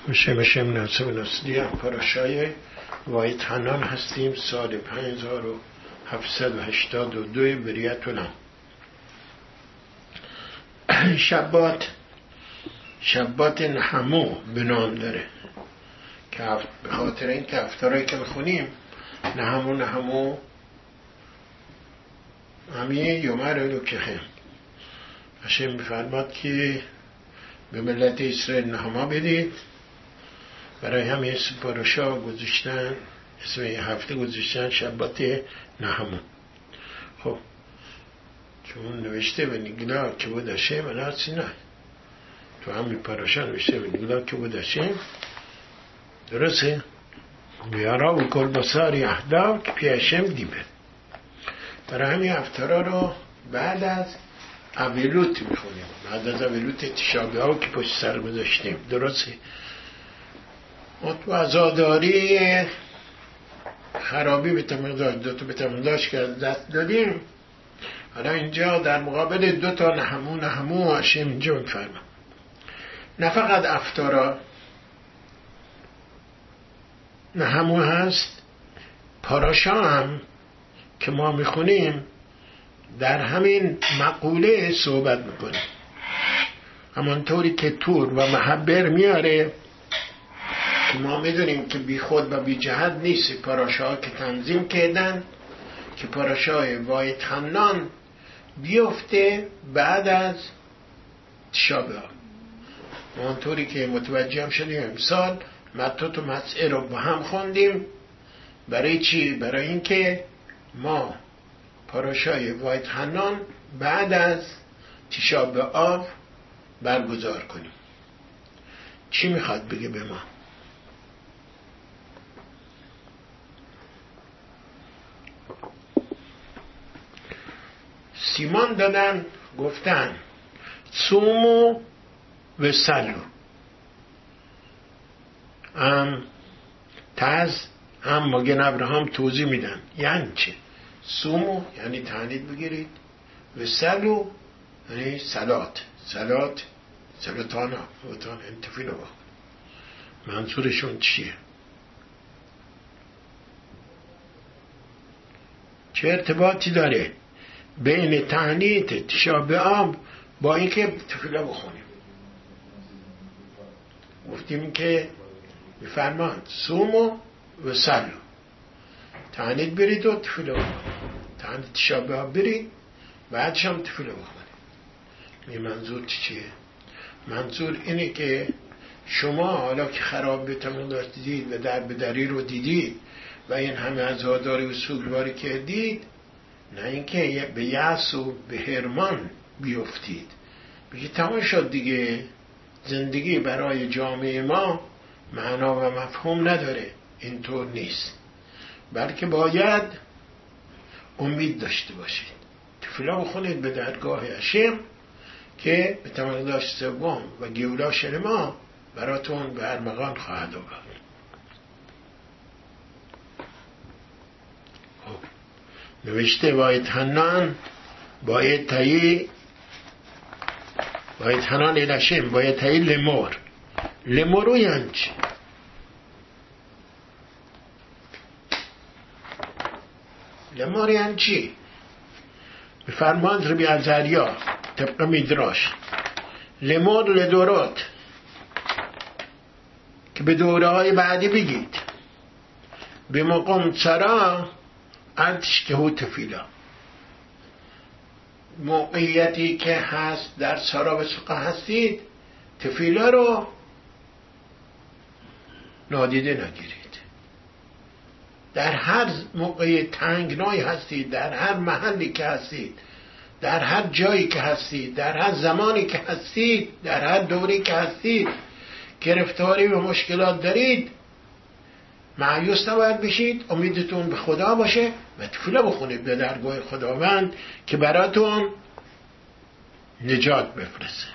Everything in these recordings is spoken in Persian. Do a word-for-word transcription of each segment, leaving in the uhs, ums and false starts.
میشه میشه مناسب نسلی هم پاراشای وایت حنان هستیم. سال پنج هزار و هفتصد و هشتاد و دو بریت الان. شبات شبات نحمو به نام داره که به خاطر این که افتارایی که میخونیم نحمو نحمو همیه یومر رو که هم هشم میفرماد که به ملت اسرائیل نحما بدید. برای همین اسم پاراشا گذاشتن، اسم این هفته گذاشتن شبات نحمو. خب چون نوشته به نگلا که بود هشم الارسی نه، تو همین پاراشا نوشته به نگلا که بود هشم، درسته؟ بیارا و کل بسار یهدا که پی هشم دیبه. برای همین هفتارا رو بعد از اویلوت میخونیم، بعد از اویلوت تشابه ها که پشت سر گذاشتیم، درسته؟ تو عزاداری خرابی به تمنداش دو تا به تمنداش که دست دادیم، حالا اینجا در مقابل دو تا نحمو نحمو هشم اینجا میفرما. نه فقط افتارا نحمو هست، پاراشا هم که ما میخونیم در همین مقوله صحبت میکنیم. همانطوری که تور و محبر میاره که ما میدونیم که بی خود و بی جهت نیست پاراشا که تنظیم کردن که پاراشای وایت حنان بیفته بعد از تشابه ها. همانطوری که متوجه هم شدیم امسال متت و مسعه رو با هم خوندیم. برای چی؟ برای اینکه ما پاراشای وایت حنان بعد از تشابه آب برگزار کنیم. چی میخواد بگه به ما؟ سیمان دادن، گفتن صومو و سلو. هم تز هم مگن ابراهام توضیح میدن یعنی چه. صومو یعنی تعنید بگیرید، و سلو یعنی سلات سلات سلطانا وطان انتفیلو. منظورشون چیه؟ چه ارتباطی داره بین تعنیت تشابه آب با اینکه تفیله بخونیم؟ گفتیم که میفرمان صومو و سلو، تعنیت برید و تفیله بخونیم، تعنیت تشابه آب برید بعدش هم تفیله بخونیم. این منظور چیه؟ منظور اینه که شما حالا که خراب به تمام دیدید و در بدری رو دیدید و این همه عزاداری و سوگواری کردید، نه اینکه به یأس و به حرمان بیفتید بگید تمام شد دیگه، زندگی برای جامعه ما معنا و مفهوم نداره. اینطور نیست، بلکه باید امید داشته باشید. تفیلا بخونید به درگاه هشم که به تمرداش سوم و گیولا شلما براتون به ارمغان خواهد آورد. نوشته وایت حنان باید تایی وایت حنان الاشم باید تایی لمور. لمورو یعنی چی؟ لمور یعنی چی؟ بفرمان ربی عزریا طبق میدراش لمور لدورات، که به دوره های بعدی بگید به مقام چرا انتش که هو تفیلا. موقعیتی که هست در سارا و سقا هستید، تفیلا رو نادیده نگیرید. در هر موقع تنگنای هستید، در هر محلی که هستید، در هر جایی که هستید، در هر زمانی که هستید، در هر دوری که هستید، گرفتاری و مشکلات دارید، مایوس نباید بشید. امیدتون به خدا باشه و تفیله بخونید به درگاه خداوند که براتون نجات بفرسته.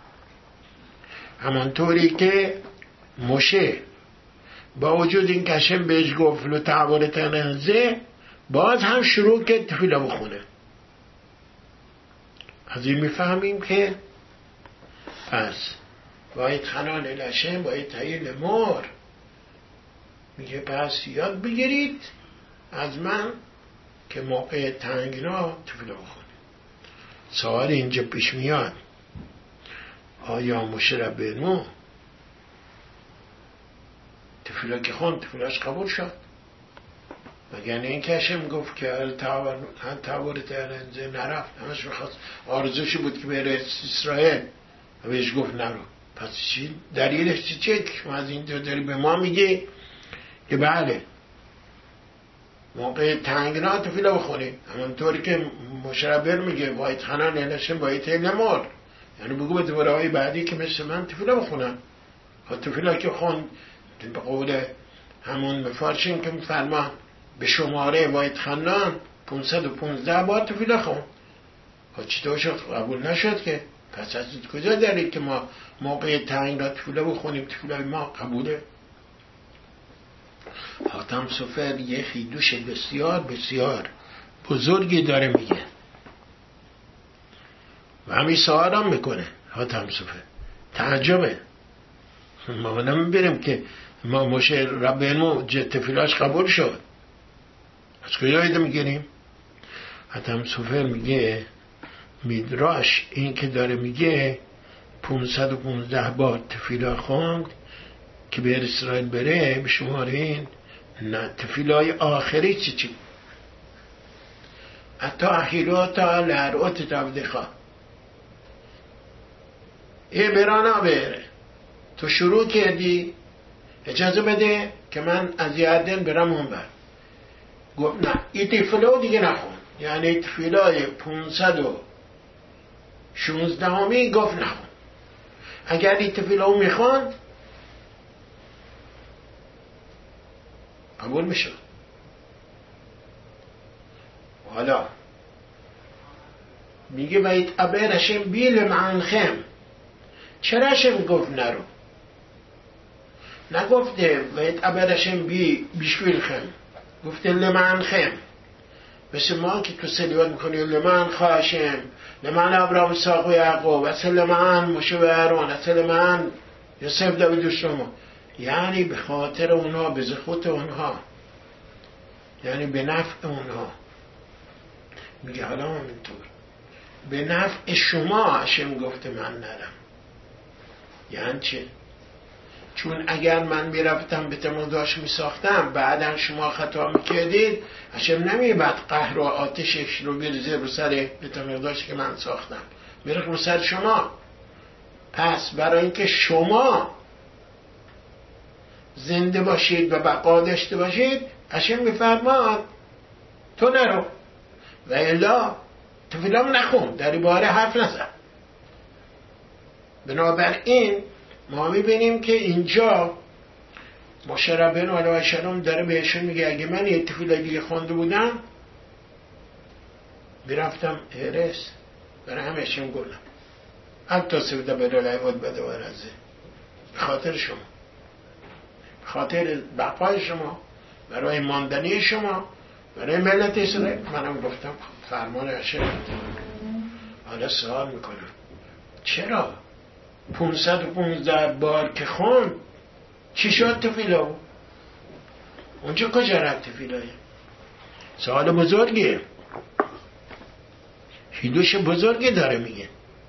همانطوری که موشه با وجود این کشم بهش گفت لو تعبور تنزه، باز هم شروع که تفیله بخونه. از این میفهمیم که پس باید خنان الاشم باید تایل مور. میگه پس یاد بگیرید از من که موقع تنگنا تفیلا بخونید. سوال اینجا پیش میاد آیا موشه ربینو تفیلا که خوند تفیلاش قبول شد؟ مگر نه این کشم گفت که هل تاور تهرنزه نرفت، همش بخواست آرزوشی بود که بره اسرائیل و بهش گفت نرو. پس چی دلیلش چی چه که از این دو داری به ما میگی که بله موقع تنگنا تفیلا بخونی، همونطوری که مشربر میگه باید خنان نشن باید نمار، یعنی بگو به دوره های بعدی که مثل من تفیلا بخونن. تفیلا که خوند به قول همون مفارشین که میفرمان به شماره باید خنان پونصد و پونزده بار تفیلا خوند. چطور شد قبول نشد که؟ پس از کجا دارید که ما موقع تنگ را تفیلا بخونیم تفیلای ما قبوله؟ حاتم سفر یه خیدوش بسیار بسیار بزرگی داره میگه و همین سوال هم میکنه حاتم سفر. تعجبه ما نمیبینیم که ما موشه ربینو تفیلاش قبول شد، از کجا ایده میگیریم؟ حاتم سفر میگه میدراش این که داره میگه پونصد و پونزده بار تفیلا خوند که به اسرائیل بره به شماره این نه تفیلای آخری چی چی حتی اخیراتا لرعوت تبدیخا ای برانا بره تو شروع کردی اجازه بده که من از یادن برم اون بر. گفت نه این تفیلو دیگه نخون، یعنی تفیلای پونصد و شونزده همی گفت نخون. اگر این تفیلو میخوند قبول میشد. حالا میگه باید ابرشم بیل معنخم، چرا شم گفت نرو؟ نگفته باید ابرشم بی بیشویلخم، گفته لمعنخم. مثل ما که تو سلیوات میکنی لمن خواهشم لمن ابراهیم اسحاق و یعقوب اصل لمن موشه و هارون اصل لمن یوسف داوود و شلومو، یعنی به خاطر اونها به زخوت اونها، یعنی به نفع اونها. میگه حالا همینطور به نفع شما هشم گفته من نرم. یعنی چه؟ چون اگر من میرفتم به تماداش میساختم بعدا شما خطا میکردید هشم نمیبد قهر و آتشش رو بریزه رو سر به تماداش که من ساختم، میره رو سر شما. پس برای اینکه شما زنده باشید و بقا داشته باشید هشم میفرماد تو نرو و الا تفیلام نخون، در این باره حرف نزن. بنابراین ما میبینیم که اینجا موشه ربینو علیه السلام داره بهشون میگه اگه من یه تفیلای دیگه خونده بودم میرفتم هرس برای همشون گلم حتی سویده برای لعباد بده و رزه به خاطر شما، به خاطر بقای شما، برای ماندنی شما، برای ملت اسرائیل. منم گفتم فرمان هشم. حالا سوال میکنم چرا پونصد و پونزده بار که خون چی شد تفیلا؟ اونجا کجا رفت تفیلای؟ سوال بزرگیه، هیدوش بزرگی داره میگه.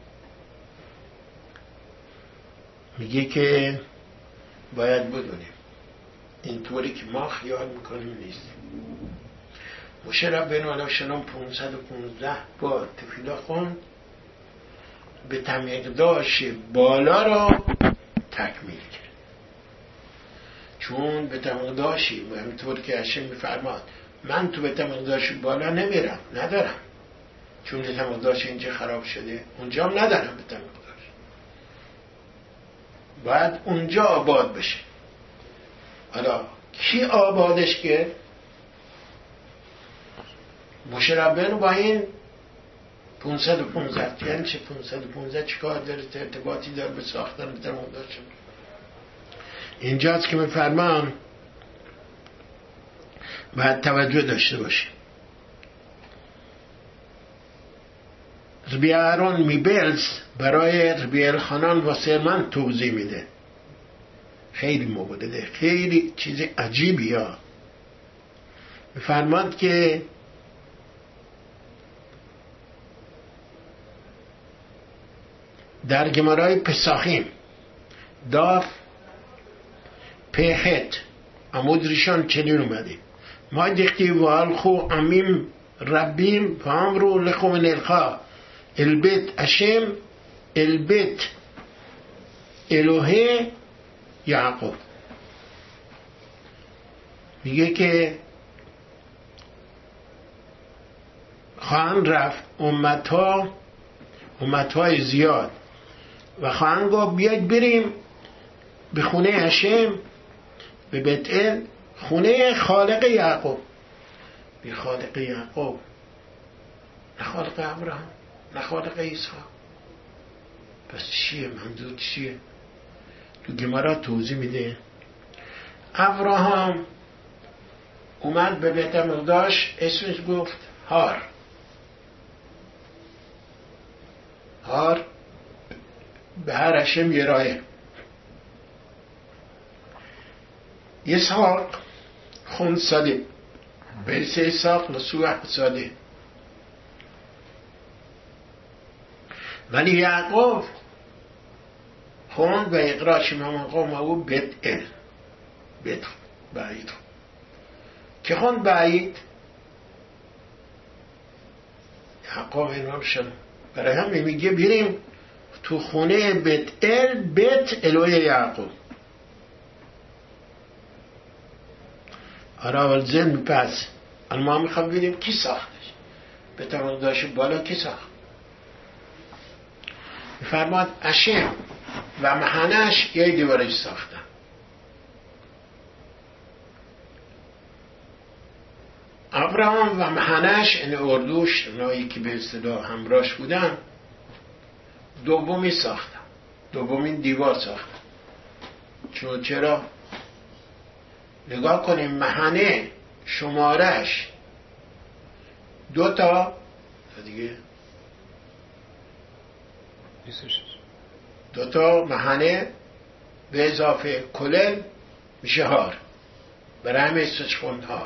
میگه که باید بدونیم اینطوری که ما خیال میکنیم نیست. موشه ربینو علیه السلام پونصد و پونزده بار تفیلا خوند به تمقداش بالا را تکمیل کرد. چون به تمقداشی همینطور که هشم میفرماد من تو به تمقداش بالا نمیرم، ندارم، چون به تمقداش اینجا خراب شده اونجا هم ندارم به تمقداش، باید اونجا آباد بشه. حالا کی آبادش کرد؟ موشه ربینو با این پونصد و پونزده، یعنی چه پونصد و پونزده چی کار داره، ارتباطی داره به ساختن به تمقداش؟ اینجاست که میفرمان باید توجه داشته باشه. ربی آرون میبلز برای ربی الخانان واسه من توضیح میده. خیلی مبادله، خیلی چیز عجیبی ها. میفرماد که در گمارای پساخیم داف پیخت عمود ریشان چنین اومده: ما دیختی و الخو امیم ربیم و امرو لخو من الخا البیت اشم البیت الوهه یعقوب. میگه که خواهند رفت امتها امتهای زیاد و خواهند گفت بیاید بریم به خونه هشم به بیت ال، خونه خالق یعقوب. به خالق یعقوب، نه خالق ابراهیم، نه خالق عیسی. پس چیه منظور؟ چیه؟ تو گمارا توضیح میده. ابراهیم اومد به بیت المقدس، اسمش گفت هار. هار به هر هشم یه راهه. اسحاق خون ساده بیس اسحاق نسوح ساده، ولی یعقوب خوند و اقراش من قوم او بیت ال، بیت بعید که خوند بعید یعقوب اینام شد. برای هم میگه بریم تو خونه بیت ال، بیت الوه یعقوب. آره اول ذهن میپس الان ما میخوام ببینیم کی ساختش. بیت المقدس بالا کی ساخت؟ میفرماد اشم و محنش یه دیوارش ساختن. ابراهام و محنش این اردوش اونایی که به اصطلاح همراهش بودن دومی ساختن، دومین دیوار ساختن. چون چرا؟ نگاه کنیم محنه شمارش دو تا دیگه دو تا محنه به اضافه کلل میشه هار. برای همه اسمش خوند هار.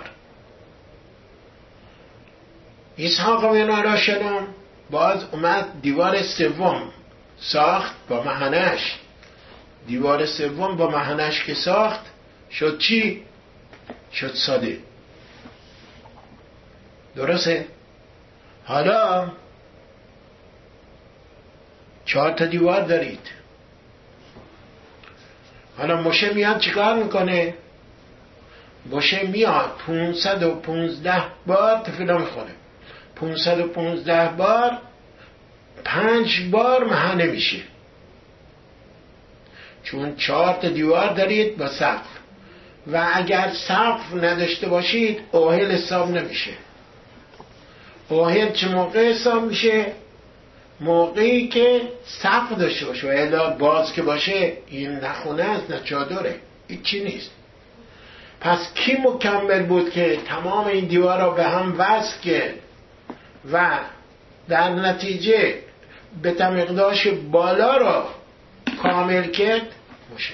اسحاق و اینا شدم باز اومد دیوار سوم ساخت با محنش. دیوار سوم با محنش که ساخت شد چی؟ شد ساده. درسته؟ حالا چهار تا دیوار دارید. حالا موشه میاد چیکار میکنه؟ موشه میاد پونصد و پونزده بار تفیلا میخوره. پونصد و پونزده بار پنج بار محنه میشه، چون چهار تا دیوار دارید با سقف و اگر سقف نداشته باشید اوهل حساب نمیشه. اوهل چه موقع حساب میشه؟ موقعی که سقف داشته باشه. و الا باز که باشه این نه خونه است نه چادره، هیچی نیست. پس کی مکمل بود که تمام این دیوار را به هم وصل کرد و در نتیجه بیت المقدس بالا را کامل کرد؟ موشه.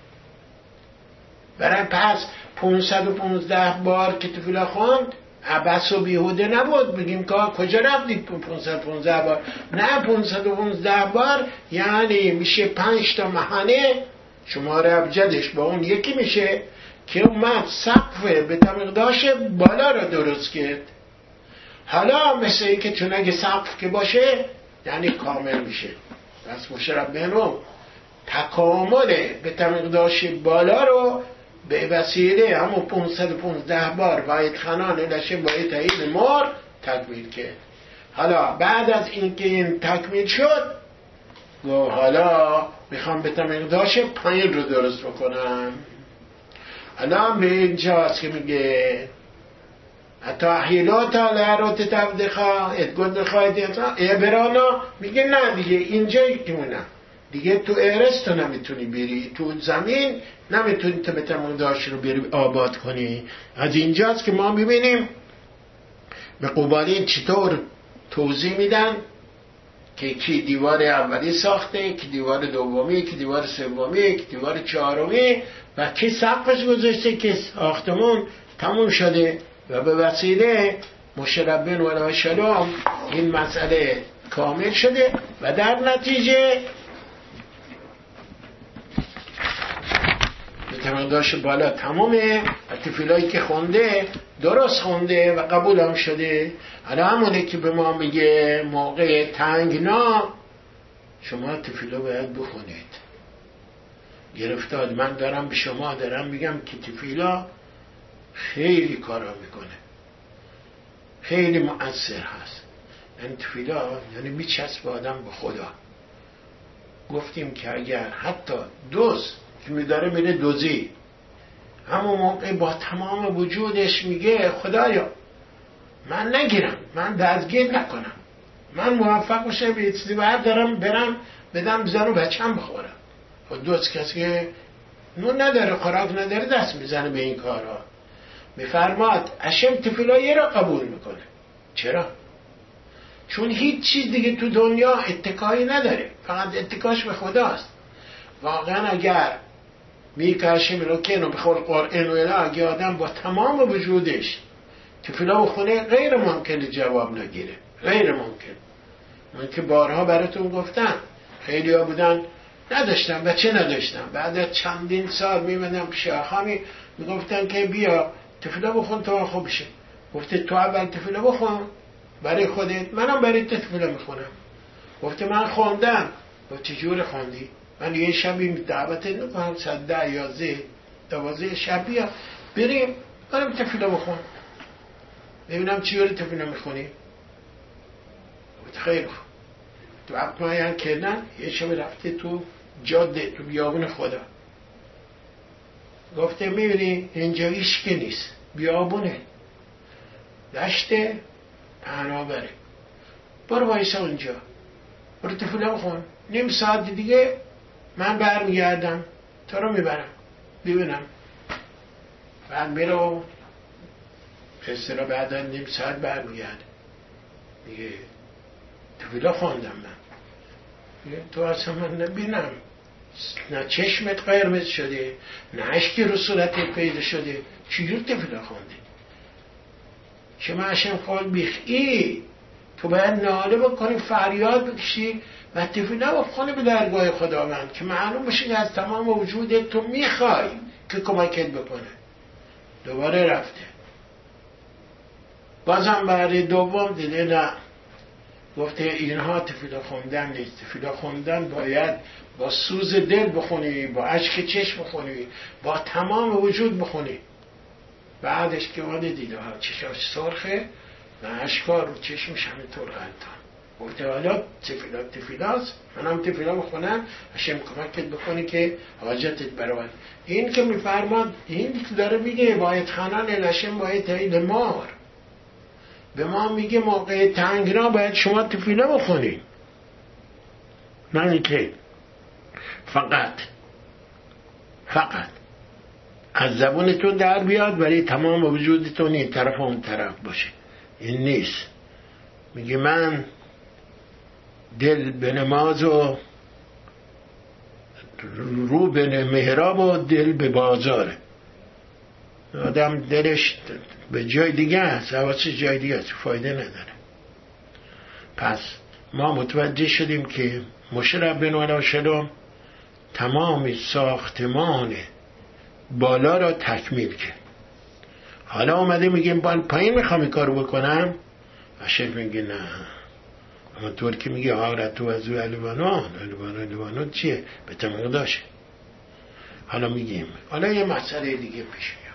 برای پس پونصد و پونزده بار که تفیلا خوند عبس و بیهوده نبود بگیم که کجا رفتید پونصد و پونزده بار. نه، پونصد و پونزده بار یعنی میشه پنج تا محنه شماره ابجدش با اون یکی میشه که اومد سقف بیت المقدس بالا را درست کرد. حالا مثل این که چون اگه سقف که باشه یعنی کامل میشه. پس مشرب بهنو تکامل بیت المقدس بالا رو به وسیله همون پونصد و پونزده بار باید خنان الشه باید تایید مار تکمیل کرد. حالا بعد از اینکه این تکمیل شد گو حالا میخوام بیت المقدس پایین رو درست بکنم. حالا به اینجاست که میگه اتاحیلات لعروت تبدخا اتگد خواهد ابرانا. میگه نه دیگه اینجایی که نه دیگه تو ارس تو نمیتونی بری، تو زمین نمیتونی تو بیت المقدس رو بری آباد کنی. از اینجاست که ما ببینیم به قبالین چطور توضیح میدن که کی دیوار اولی ساخته، کی دیوار دومی، کی دیوار سومی، کی دیوار چهارمی و کی سقفش گذاشته که ساختمون تموم شده و به وسیله مشربین و شلوم این مسئله کامل شده و در نتیجه تمنداش بالا تمومه و تفیلایی که خونده درست خونده و قبول هم شده. حالا همونه که به ما میگه موقع تنگنا شما تفیلا باید بخونید. گرفتاد من دارم به شما دارم میگم که تفیلا خیلی کارا میکنه، خیلی مؤثر هست. این تفیلا یعنی میچسب آدم به خدا. گفتیم که اگر حتی دوز که میداره میره دوزی، همون موقع با تمام وجودش میگه خدایا من نگیرم، من دستگیر نکنم، من موفق بشه به چیزی بردارم برم بدم زن و بچم بخورم. خود دوست کسی که نون نداره خوراک نداره دست میزنه به این کارها. میفرماد هشم تفیلایی را قبول میکنه. چرا؟ چون هیچ چیز دیگه تو دنیا اتکایی نداره، فقط اتکاش به خداست. واقعا اگر میکاشیم رو که بخور قرآن و اله اگه آدم با تمام وجودش تفیلا بخونه غیر ممکنه جواب نگیره، غیر ممکن. من که بارها براتون گفتم خیلی ها بودن نداشتم بچه نداشتم، بعد از چندین سال میمدم پیش آخامی میگفتن که بیا تفیلا بخون تا خوب بشه. گفته تو اول تفیلا بخون برای خودت، منم برای تفیلا میخونم. گفته من خوندم. گفت چجور خوندی؟ من یه شبی دعوت نکنم ساعت ده یازده دوازده شب بیا بریم بریم تفیلا بخون ببینم چی یوری تفیلا میخونی. گفت خیلی خوب. تو وقت مایان کردن یه شب رفته تو جاده تو بیابون خدا. گفته میبینی اینجا ایش که نیست، بیابونه دشته پهناوره، برو وایسا اونجا برو تفیلا بخون، نیم ساعت دیگه من برمیگردم تو رو میبرم ببینم. بعد میرو قصه رو بعد نیم ساعت برمیگرد میگه تفیلا خوندم من. میگه تو اصلا من نبینم، نه چشمت قرمز شده نه اشکی رو صورتت پیدا شده، چجور تفیلا خوندی؟ که من اشم خواهد بیخی تو باید ناله بکنی فریاد بکشی و تفیلا بخونی به درگاه خداوند که معلوم بشه که از تمام وجودت تو میخوای که کمکت بکنه. دوباره رفته بازم برای دوم دیده نه. گفته اینها تفیلا خوندن نیست، تفیلا خوندن باید با سوز دل بخونی، با اشک چشم بخونی، با تمام وجود بخونی. بعدش که واده دیده ها چشاش سرخه و اشکا رو چشمش همه طور غلطان. گفته حالا تفیلا تفیلاست، من هم تفیلا بخونم هشم کمکت بکنی که حاجتت برود. این که میفرماد این که داره میگه باید خانان الهشم باید تایید مار به ما میگه موقع تنگنا باید شما تفیلا بخونی، نه اینکه فقط فقط از زبونتون در بیاد برای تمام وجودتون این طرف و اون طرف باشه. این نیست. میگه من دل به نماز و رو به محراب و دل به بازاره. آدم دلش به جای دیگه است، حواسش جای دیگه است، فایده نداره. پس ما متوجه شدیم که مشربین و شلوم تمام ساختمان بالا را تکمیل کرد. حالا اومده میگیم بال پایین میخوام این کارو بکنم. اشرف میگه نه، اما طور که میگه آرتو از او الوانان الوانان الوانان چیه؟ به تمقداشه. حالا میگیم حالا یه مسئله دیگه پیش میاد.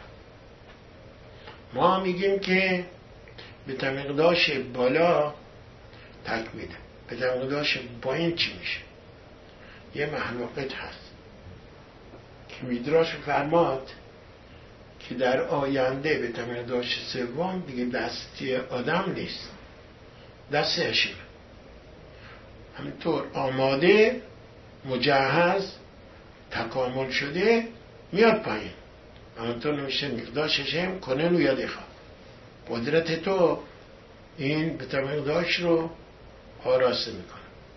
ما میگیم که به تمقداش بالا تکمیله، به تمقداش پایین چی میشه؟ یه محلوقت هست که میدراش فرماد که در آینده به تمقداش سوم دیگه دستی آدم نیست، دست اشیمه. همینطور آماده مجهز تکامل شده میاد پایین. همینطور نمیشه مقداشش هم کنن و یاد خواه قدرت تو این به مقداش رو آراسته میکنه.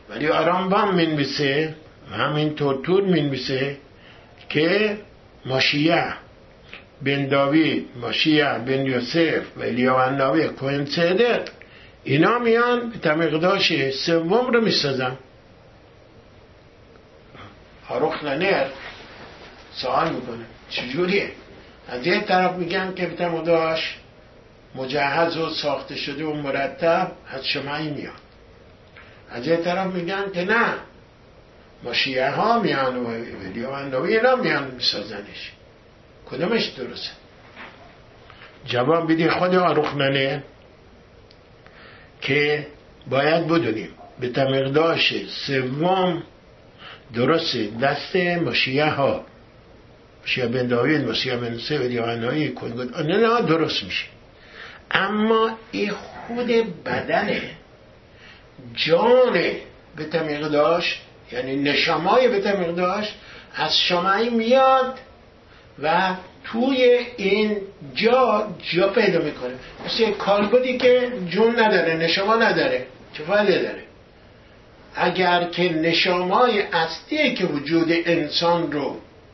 ولی آرامبام مینویسه و همینطور تور مینویسه که ماشیه بن داوید، ماشیه بن یوسف و الیاهناوی کوهن صدق، اینا میان به تمقداش سوم رو میسازن. هاروخ لنر سوال میکنه چجوریه؟ از یه طرف میگن که به تمقداش مجهز و ساخته شده و مرتب از شمعی میاد، از یه طرف میگن که نه، ماشیه ها میان و الیاهناوی اینا میان میسازنش، کدومش درسته؟ جواب بدی خود هاروخ لنر که باید بدونیم به تمقداش سوم درسته دست ماشیه ها، ماشیه بن داوید، ماشیه بن یوسف، الیاهناوی، نه درست میشه، اما این خود بدنه، جان به تمقداش، یعنی نشمای به تمقداش از شمعی میاد و توی این جا جا پیدا میکنه، مثل یک کالبدی که جون نداره، نشما نداره، چه فایده داره؟ اگر که نشامای اصلی که وجود انسان رو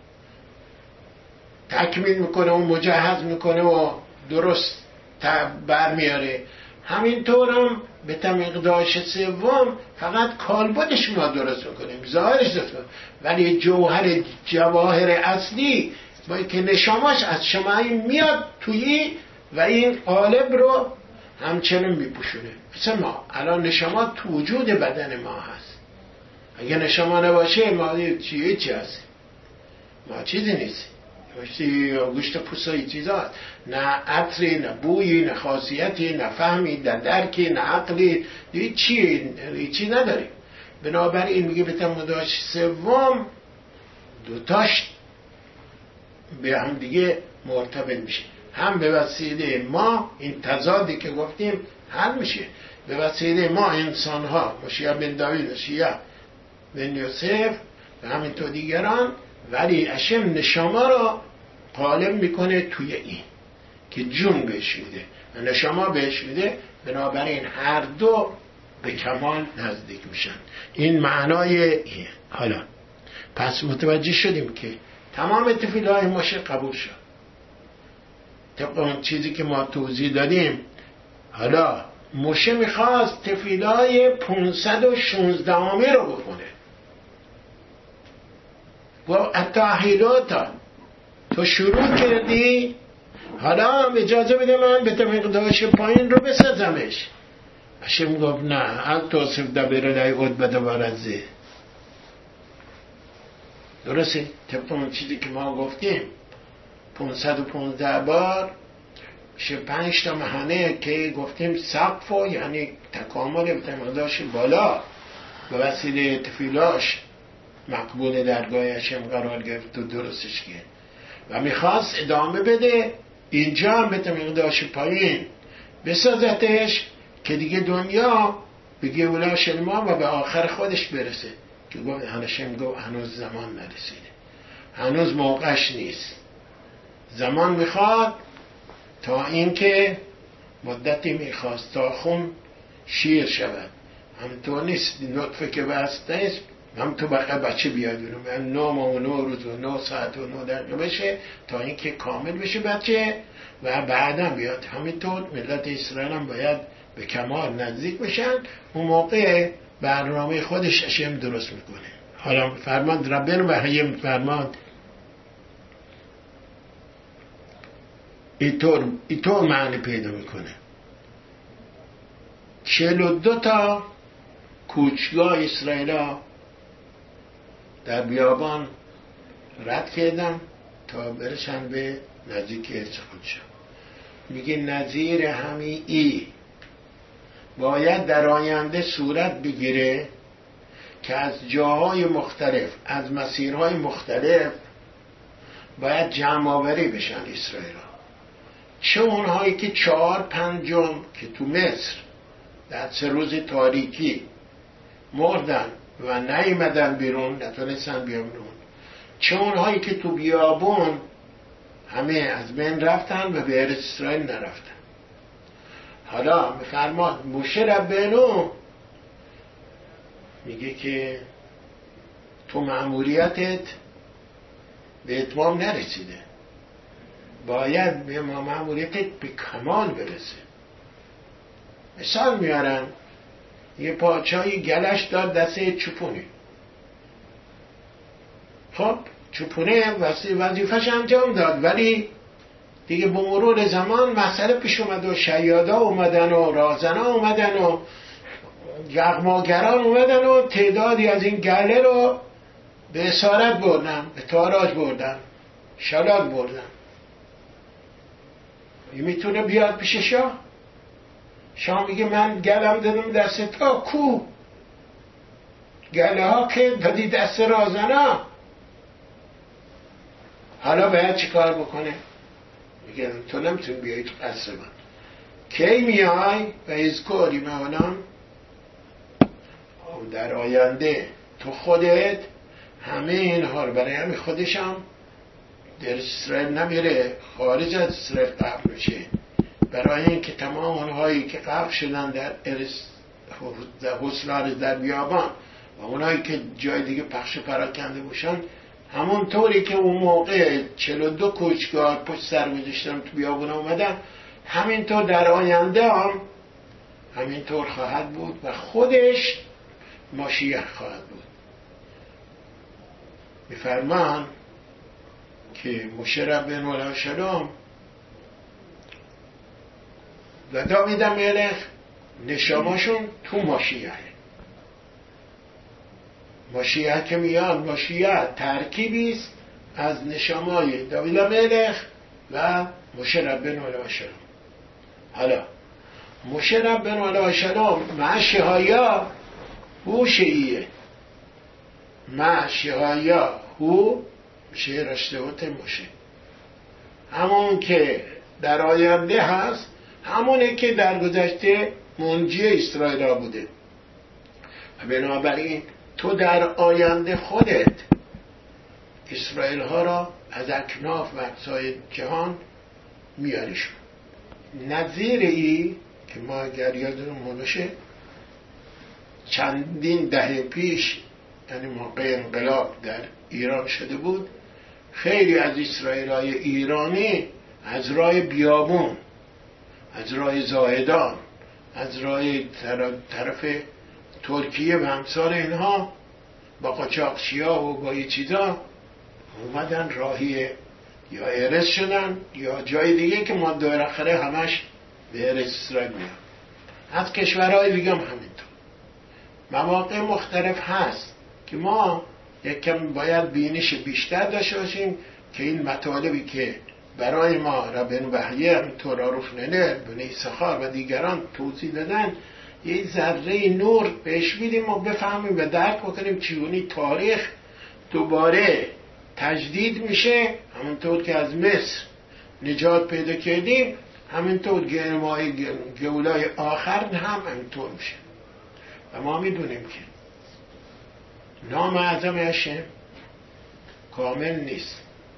تکمیل میکنه و مجهز میکنه و درست برمیاره، همینطور هم به تمقداش سوم فقط کالبدش ما درست میکنیم، ظاهرش درست میکنیم، ولی جوهر جواهر اصلی با که نشاماش از شمعی میاد توی و این قالب رو همچنین میپوشونه. مثل ما الان نشما تو وجود بدن ما هست، اگه نشما نباشه ما چیه چی هست؟ ما چیزی نیست، گوشت پوستایی چیزا هست، نه عطری، نه بویی، نه خاصیتی، نه فهمی، نه درکی، نه عقلی، چی چی نداریم. بنابراین میگه به تمقداش سوم دوتاش به هم دیگه مرتبط میشه، هم به وسیله ما این تضادی که گفتیم حل میشه، به وسیله ما انسان ها، ماشیه بن داوید، ماشیه بن یوسف و همینطور دیگران، ولی اشم نشما را قالب میکنه توی این که جون بهش میده و نشما بهش میده، بنابراین هر دو به کمال نزدیک میشن. این معنای این. حالا پس متوجه شدیم که تمام تفیل‌های ماشه قبول شد طبق اون چیزی که ما توضیح دادیم. حالا موشه میخواست تفیل‌های پانصد و شانزده آمی رو بخونه، گفت التحیلاتا تو شروع کردی، حالا اجازه بده من به تمقداش پایین رو بسازمش. هاشم گفت نه، ال توصف دبیر لای عود بده بارزه. درسته؟ طبق اون چیزی که ما گفتیم پانصد و پانزده بار میشه پنج تا مهنه که گفتیم سقف و یعنی تکامل به تمقداش بالا به وسیله تفیلاش مقبول درگاه هاشم قرار گرفت و درستش کرد و میخواست ادامه بده اینجا هم به تمقداش پایین بسازتش که دیگه دنیا بگه اولا شلما و به آخر خودش برسه، که گفت هاشم گفت هنوز زمان نرسیده، هنوز موقعش نیست، زمان میخواد تا اینکه مدتی میخواست تا خون شیر شود، همینطور نیست نطفه که بسته است هم تو بقیه بچه بیاد بیرون نه ماه و نه روز و نه ساعت و نه دقیقه بشه تا اینکه کامل بشه بچه و بعدا بیاد. همینطور ملت اسرائیل هم باید به کمال نزدیک بشن، اون موقع برنامه خودش اشم درست میکنه. حالا فرمان ربنا بهیم فرمان اینطور اینطور معنی پیدا میکنه. چهل و دو تا کوچگاه اسرائیلا در بیابان رد کردم تا برسن به نزدیک ارچ خودشم. میگه نظیر همین ای باید در آینده صورت بگیره که از جاهای مختلف از مسیرهای مختلف باید جمع آوری بشن اسرائیل ها، چه اونهایی که چهار پنجم که تو مصر در سه روز تاریکی مردن و نیامدن بیرون، نتونستن بیان بیرون، چه اونهایی که تو بیابون همه از بین رفتن و به ارض اسرائیل نرفتن. حالا میفرماد موشه ربینو میگه که تو مأموریتت به اتمام نرسیده، باید به مأموریتت به کمال برسه. مثال میارم، یه پادشاهی گلش داد دسته چوپونی. خب چوپونه وظیفش انجام داد، ولی دیگه به مرور زمان مسئله پیش اومد و شیادا اومدن و رازنا اومدن و یغماگران اومدن و تعدادی از این گله رو به اسارت بردن، به تاراج بردن، شلاق بردن. این میتونه بیاد پیش شاه؟ شاه میگه من گلم دادم دست تا، کو گله ها که دادی دست رازنا، حالا باید چی کار بکنه؟ میگه تو نمیتونی بیایی تو قصر من. کی میای و اذکاری مولان در آینده تو خودت همه اینها رو، برای همین خودشم در اسرائیل نمیره، خارج از اسرائیل قبل میشه، برای اینکه تمام اونهایی که قبل شدن در حسلار در بیابان و اونهایی که جای دیگه پخش پراکنده باشن، همون طوری که اون موقع چهل و دو کوچگار پشت سر می‌ذاشتن تو بیابون اومدن، همینطور در آینده هم همینطور خواهد بود و خودش ماشیح خواهد بود. می‌فرمان که موشه ربنا علیه السلام و داوود ملک نشاماشون تو ماشیحه. ماشیح که میاد، ماشیح ترکیبی است از نشامای داوود ملک و موشه ربنا علیه السلام. حالا موشه ربنا علیه السلام مع شهایا هو شیعه، مع شهایا هو میشه رشتهوت موشه، همون که در آینده هست، همونه که در گذشته منجی اسرائیل ها بوده. بنابراین تو در آینده خودت اسرائیل ها را از اکناف و اقصای جهان میاریشون. نظیر ای که ما اگر یادمون باشه چندین دهه پیش، یعنی موقع انقلاب در ایران شده بود، خیلی از اسرائیل‌های ایرانی از راه بیابون، از راه زاهدان، از راه طرف ترکیه و همسال اینها با قاچاقچیا و با یه چیزا اومدن راهی یا ارس شدن یا جای دیگه که ما دور آخره همش به ارس اسرائیل میاد. از کشورهای دیگه هم همینطور مواقع مختلف هست که ما یکم باید بینش بیشتر داشته باشیم که این مطالبی که برای ما ربن وحیه همینطور آروف ننر، بنی سخار و دیگران توضیح دادن، یه ذره نور بهش میدیم و بفهمیم و درک بکنیم چگونه تاریخ دوباره تجدید میشه. همونطور که از مصر نجات پیدا کردیم، همینطور گرمای گولای آخر هم همینطور میشه. و ما میدونیم که نام اعظم هاشم کامل نیست،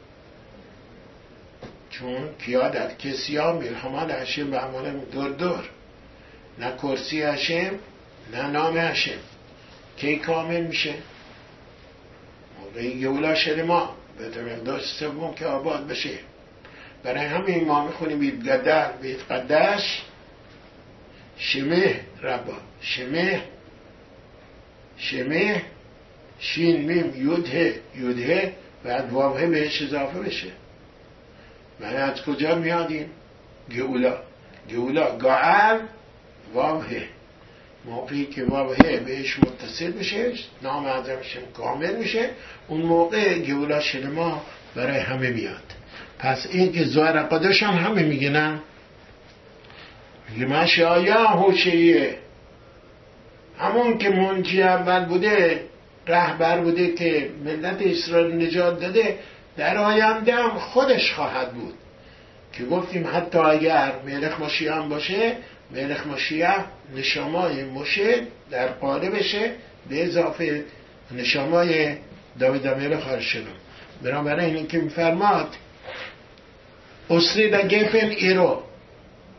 چون کیادت کسی ها ملحمات هاشم به عمال دور دور، نه کرسی هاشم نه نام هاشم. کی کامل میشه؟ موقعی گولا شده ما به مقدار سوم که آباد بشه. برای همین ما میخونیم بیت قدر بیت قدش شمه ربا، شمه شمه شین میم یوده یوده بعد واوه بهش اضافه بشه. من از کجا میادیم؟ گولا گولا گاعل واوه، موقعی که واوه بهش متصل بشه نام اعظمش کامل میشه، اون موقع گولا شلما برای همه میاد. پس این که زهر قدش هم همه میگنن میگه مشایا هوشیه، همون که منجی اول بوده، رهبر بوده که ملت اسرائیل نجات داده، در آینده هم خودش خواهد بود که گفتیم حتی اگر ملک ماشیه هم باشه، ملک ماشیه نشامای موشه در قالبشه به اضافه نشامای داوود ملک خارشنم. بنابراین این که میفرماد اسری دا گفن ایرو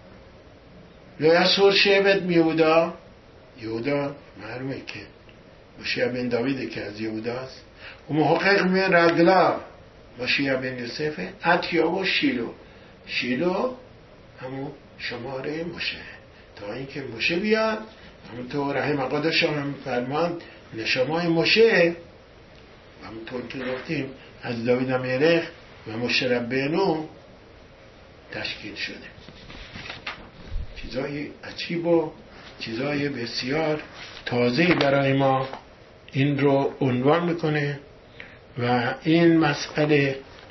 لویا سور شبت میودا، یهودا معلومه که مشیع بن داوید که از یهوداست و محقق من رگلا مشیع بن یوسفه، اتیا و شیلو. شیلو همون شماره مشه تا اینکه مشه بیاد. همونطور رحم قدش هم فرمان نشمای مشه همونطور که گفتیم از داوید امیرخ و مشه ربینو تشکیل شده. چیزای عجیب و چیزای بسیار تازه‌ای برای ما این رو عنوان میکنه و این مسئله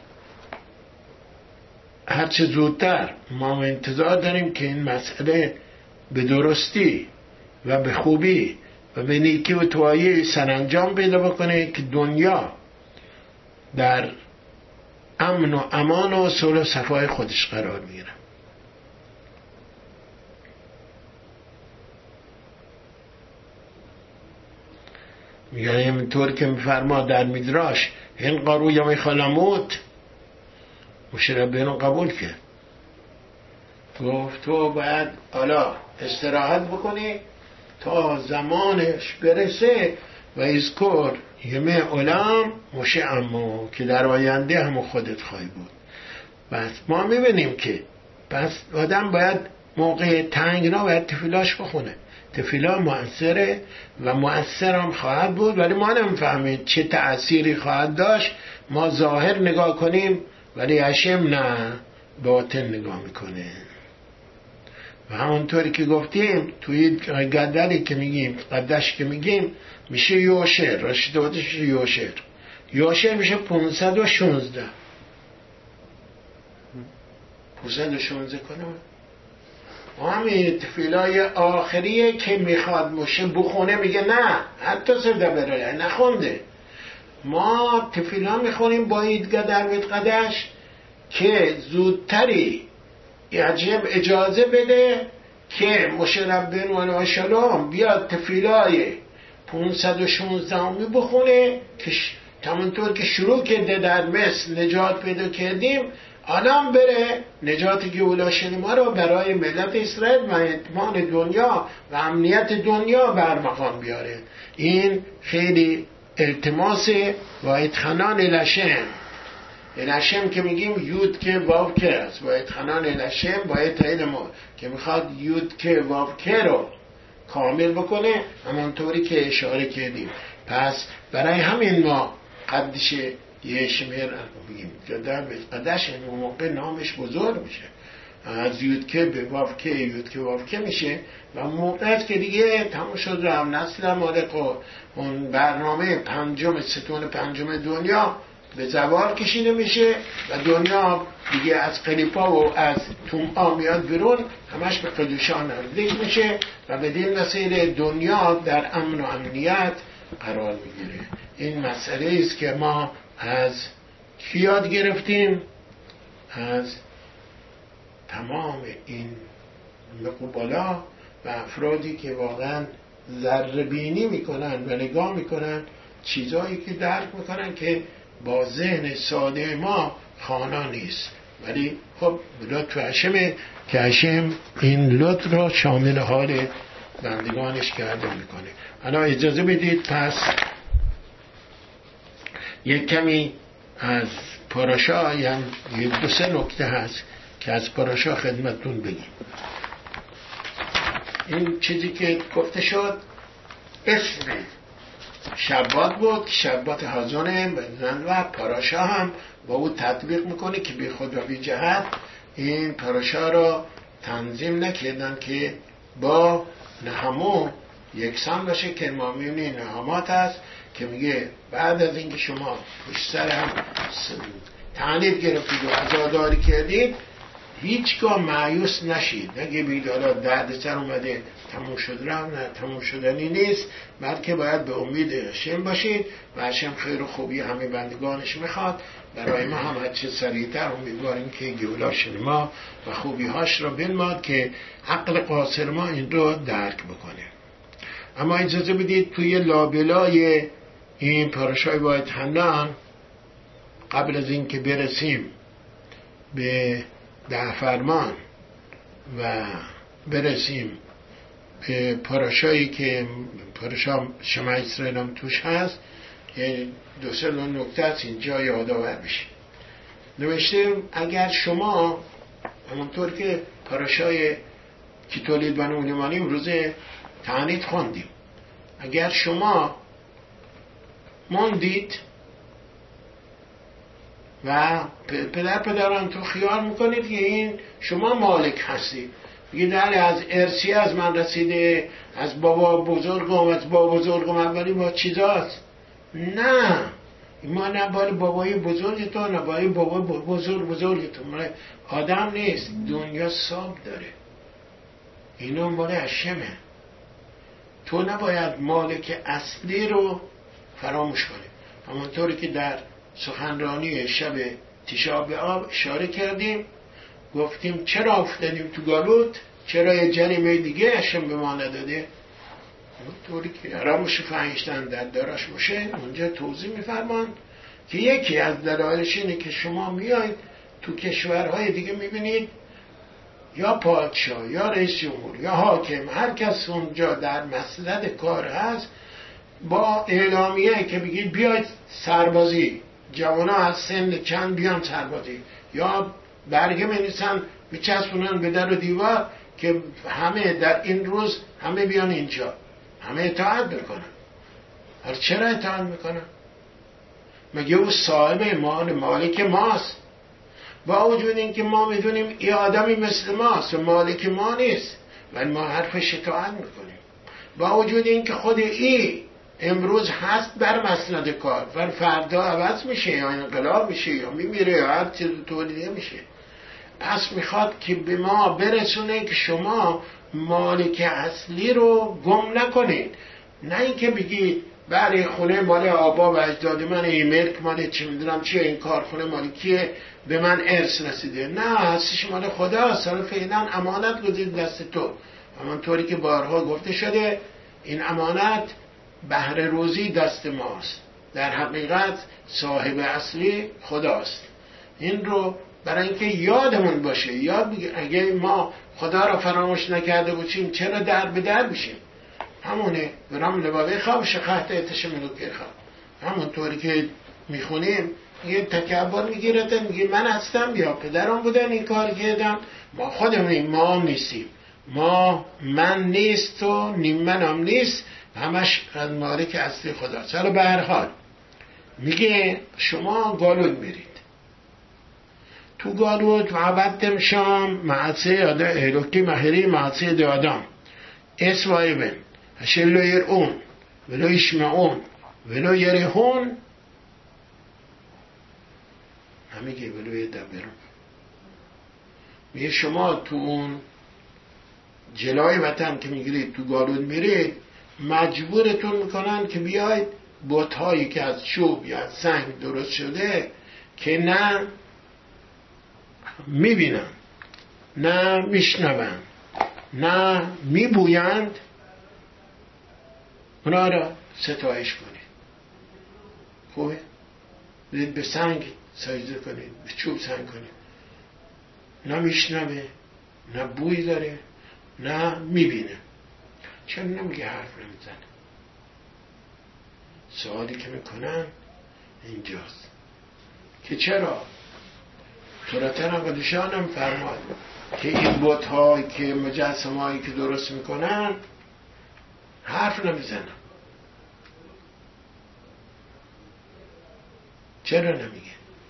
هرچه زودتر ما انتظار داریم که این مسئله به درستی و به خوبی و به نیکی و توایی سرانجام پیدا بکنه که دنیا در امن و امان و صلح و صفای خودش قرار میگیره. میگن اینطور که میفرما در میدراش این قارو یا میخالموت مشه ربینو قبول کرد، گفت تو باید حالا استراحت بکنی تا زمانش برسه و اذکر یمه علم مشه امو که در آینده همو خودت خواهی بود. بس ما میبینیم که پس آدم باید موقع تنگنا باید تفیلاش بخونه. تفیلا مؤثره و مؤثر هم خواهد بود، ولی ما نمیفهمیم چه تأثیری خواهد داشت. ما ظاهر نگاه کنیم ولی هشم نه، باطن نگاه میکنه. و همونطوری که گفتیم توی گدری که میگیم قدش که میگیم میشه یوشر، راشد بودش یوشر. یوشر میشه پونصد و شونزده پونصد و شونزده کنم. همین تفیلای آخریه که میخواد مشه بخونه میگه نه حتی سرده برای نخونده. ما تفیلا میخونیم با ایدگدر بیت قدش که زودتری عجب اجازه بده که مشه ربین و ناشلام بیاد تفیلای پونصد و شونزده همی بخونه که همونطور که شروع کرده در مصر نجات پیدا کردیم الان بره نجات گولا شنیما رو برای ملت اسرائیل و اطمینان دنیا و امنیت دنیا برمقام بیاره. این خیلی التماس و اتخنان الاشم. الاشم که میگیم یود که واو که است و اتخنان الاشم باید تایید ما که میخواد یود که واو که رو کامل بکنه همونطوری که اشاره کردیم. پس برای همین ما قدش یه شمیر بگیم جدا به قدش این موقع نامش بزرگ میشه، از یود که به واف که یود که واف که میشه و موقع است که دیگه تمام شد رو هم نسل مالک و اون برنامه پنجم ستون پنجم دنیا به زوال کشیده میشه و دنیا دیگه از قلیپا و از تومها میاد بیرون، همش به قدوشان نزدیک میشه و بدین وسیله دنیا در امن و امنیت قرار میگیره. این مسئله است که ما از کی یاد گرفتیم؟ از تمام این مقبلا و افرادی که واقعا ذره بینی میکنن و نگاه میکنن چیزایی که درک میکنن که با ذهن ساده ما خوانا نیست، ولی خب لطف هشمه که هشم این لطف را شامل حال بندگانش کرده میکنه. حالا اجازه بدید پس یک کمی از پاراشا یعنی یک دو سه نکته هست که از پاراشا خدمتون بگیم. این چیزی که گفته شد اسم شبات بود، شبات حازونه و پاراشا هم با او تطبیق میکنه که بی خود و بی جهت این پاراشا را تنظیم نکردن که با نهمو یکسان باشه که ما میبینیم نهمات هست که میگه بعد از اینکه شما پشت سر هم تعنید گرفتید و عزاداری کردید هیچگاه مایوس نشید، نگه بید حالا درد سر اومده تموم شد رفت، نه تموم شدنی نیست، بلکه باید به امید هشم باشید و هشم خیر و خوبی همه بندگانش میخواد. برای ما هم هرچه سریعتر امیدواریم که گولا شنما و خوبی هاش رو بنماد که عقل قاصر ما این رو درک بکنه. اما اجازه بدید توی لابلای این پاراشای باید حنان قبل از این که برسیم به ده فرمان و برسیم پاراشایی که پاراشا شما اسرائیل هم توش هست دو سه نکته است اینجا یادآور بشه. نوشته اگر شما همونطور که پاراشای که تولید بنو نیمانی روز تعانیت خوندیم، اگر شما موندید و پدر پدران تو خیال میکنید که این شما مالک هستید، میگه داره از ارسی از من رسیده، از بابا بزرگم، از بابا بزرگم اولی با چیزاست. نه، ما نه باید بابای بزرگ تو، نه باید بابا بزرگ بزرگ تو. آدم نیست، دنیا ساب داره، اینا مال هشمه. تو نباید مالک اصلی رو فراموش کنی. همونطوری که در سخنرانی شب تشا بآب اشاره کردیم، گفتیم چرا افتادیم تو گالوت، چرا یه جریمه دیگه هشم به ما نداده. اونطوری که راموش فهیشتن در داراش باشه اونجا توضیح میفرمان که یکی از دلایلش اینه که شما میایید تو کشورهای دیگه میبینید یا پادشاه یا رئیس جمهور یا حاکم، هر کس اونجا در مسند کار هست با اعلامیه که بگید بیاید سربازی، جوانا از سن چند بیان سربازی، یا برگه می‌نویسن میچسبونن به در و دیوار که همه در این روز همه بیان اینجا، همه اطاعت میکنن. حالا چرا اطاعت میکنن؟ مگه او صاحب مال مالک ماست؟ با وجود این که ما میدونیم این آدمی مثل ماست و مالک ما نیست ولی ما حرفش اطاعت میکنیم. با وجود این که خود ای امروز هست بر مسند کار و فردا عوض میشه یا انقلاب میشه یا میمیره یا هر چیز تولیده میشه. پس میخواد که به ما برسونه که شما مالک اصلی رو گم نکنید. نه اینکه بگید برای خونه مال آبا و اجداد من، این ملک مال چی میدونم چیه، این کارخونه مال کیه، به من ارث رسیده. نه، هستش مال خدا. سال فعلا امانت گذید دست تو. همانطوری که بارها گفته شده این امانت بهر روزی دست ماست، در حقیقت صاحب اصلی خداست. این رو برای اینکه یادمون باشه، یاد بگیر اگه ما خدا را فراموش نکرده باشیم چرا در به در بشیم. همونه برام لبابه خواب شخصت اتش ملوکه خواب. همونطوری که میخونیم یه تکبر میگیرد، میگه من هستم یا پدرم بودن این کار کردم، ما خودمونیم، ما نیستیم، ما من نیست و نیم منم نیست، همش از مالک اصلی خداست. حالا به هر حال میگه شما گالود میرید تو گالود و عبدتم شام معصه ادا الوکی مهری معصه دادم اسوای بن هشلو یرعون ولو یشمعون ولو یرهون، همیگه ولو یدبرون. میگه شما تو اون جلای وطن که میگیرید تو گالود میرید مجبورتون میکنن که بیاید بت‌هایی که از چوب یا از سنگ درست شده که نه میبینن نه میشنون نه میبویند، اونا را ستایش کنید. خوبه؟ برید به سنگ سجده کنید، به چوب سنگ کنید. نه میشنوه نه بوی داره نه میبینه. چرا نمیگه حرف نمیزنه؟ سوالی که میکنن اینجاست که چرا سورتن قدشان هم فرماد که این بوت هایی که مجسم هایی که درست میکنن حرف نمیزنن. چرا نمیگه؟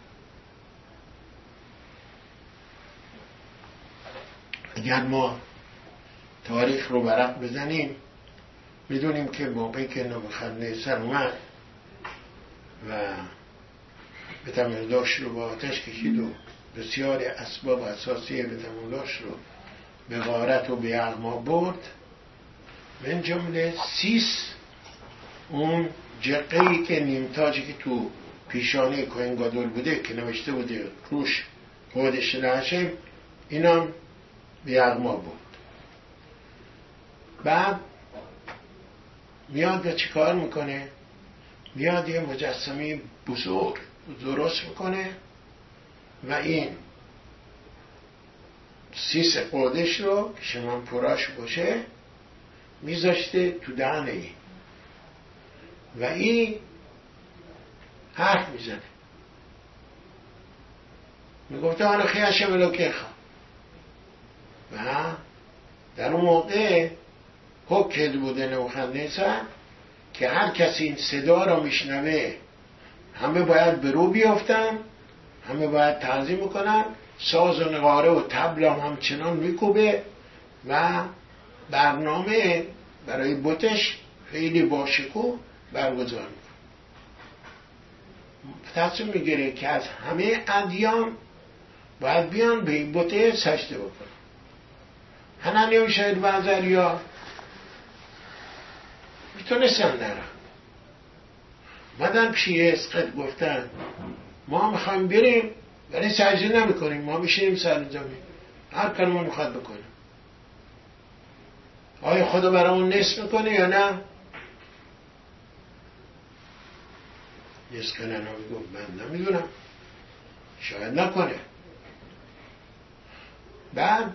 اگر ما تاریخ رو برق بزنیم میدونیم که موقعی که نبوخذنصر اومد و به تمداش رو با آتش کشید و بسیار اسباب اساسی به تمداش رو به غارت و به یغما برد، من جمله سیس اون جقه‌ای که نیمتاجی که تو پیشانه کوهن گادول بوده که نوشته بوده روش خودش نشیم، اینم به یغما برد. بعد میاد و چی کار میکنه؟ میاد یه مجسمه بزرگ درست میکنه و این سیس قدش رو که شمان پراش باشه میذاشته تو دهن این و این حرف میزنه، میگفته آنو خیاشم الوکه خواه و در اون موقع حکم بوده نبوخذنصر که هر کسی این صدا را میشنوه همه باید به رو بیافتن، همه باید تعظیم میکنن، ساز و نقاره و طبل هم همچنان میکوبه و برنامه برای بتش خیلی باشکوه برگزار میکنه. تصمیم میگیره که از همه ادیان باید بیان به این بت سجده بکنن. حنانیا و شهید و عزریا میتونستن نرن، مدن پیش اسقد گفتن ما میخوایم بریم ولی سجده نمی کنیم، ما میشینیم سر زمین هر کارمون میخواد بکنیم. آیا خدا برامون نصف میکنه یا نه؟ اسقد نمی گفت من نمیدونم، شاید نکنه. بعد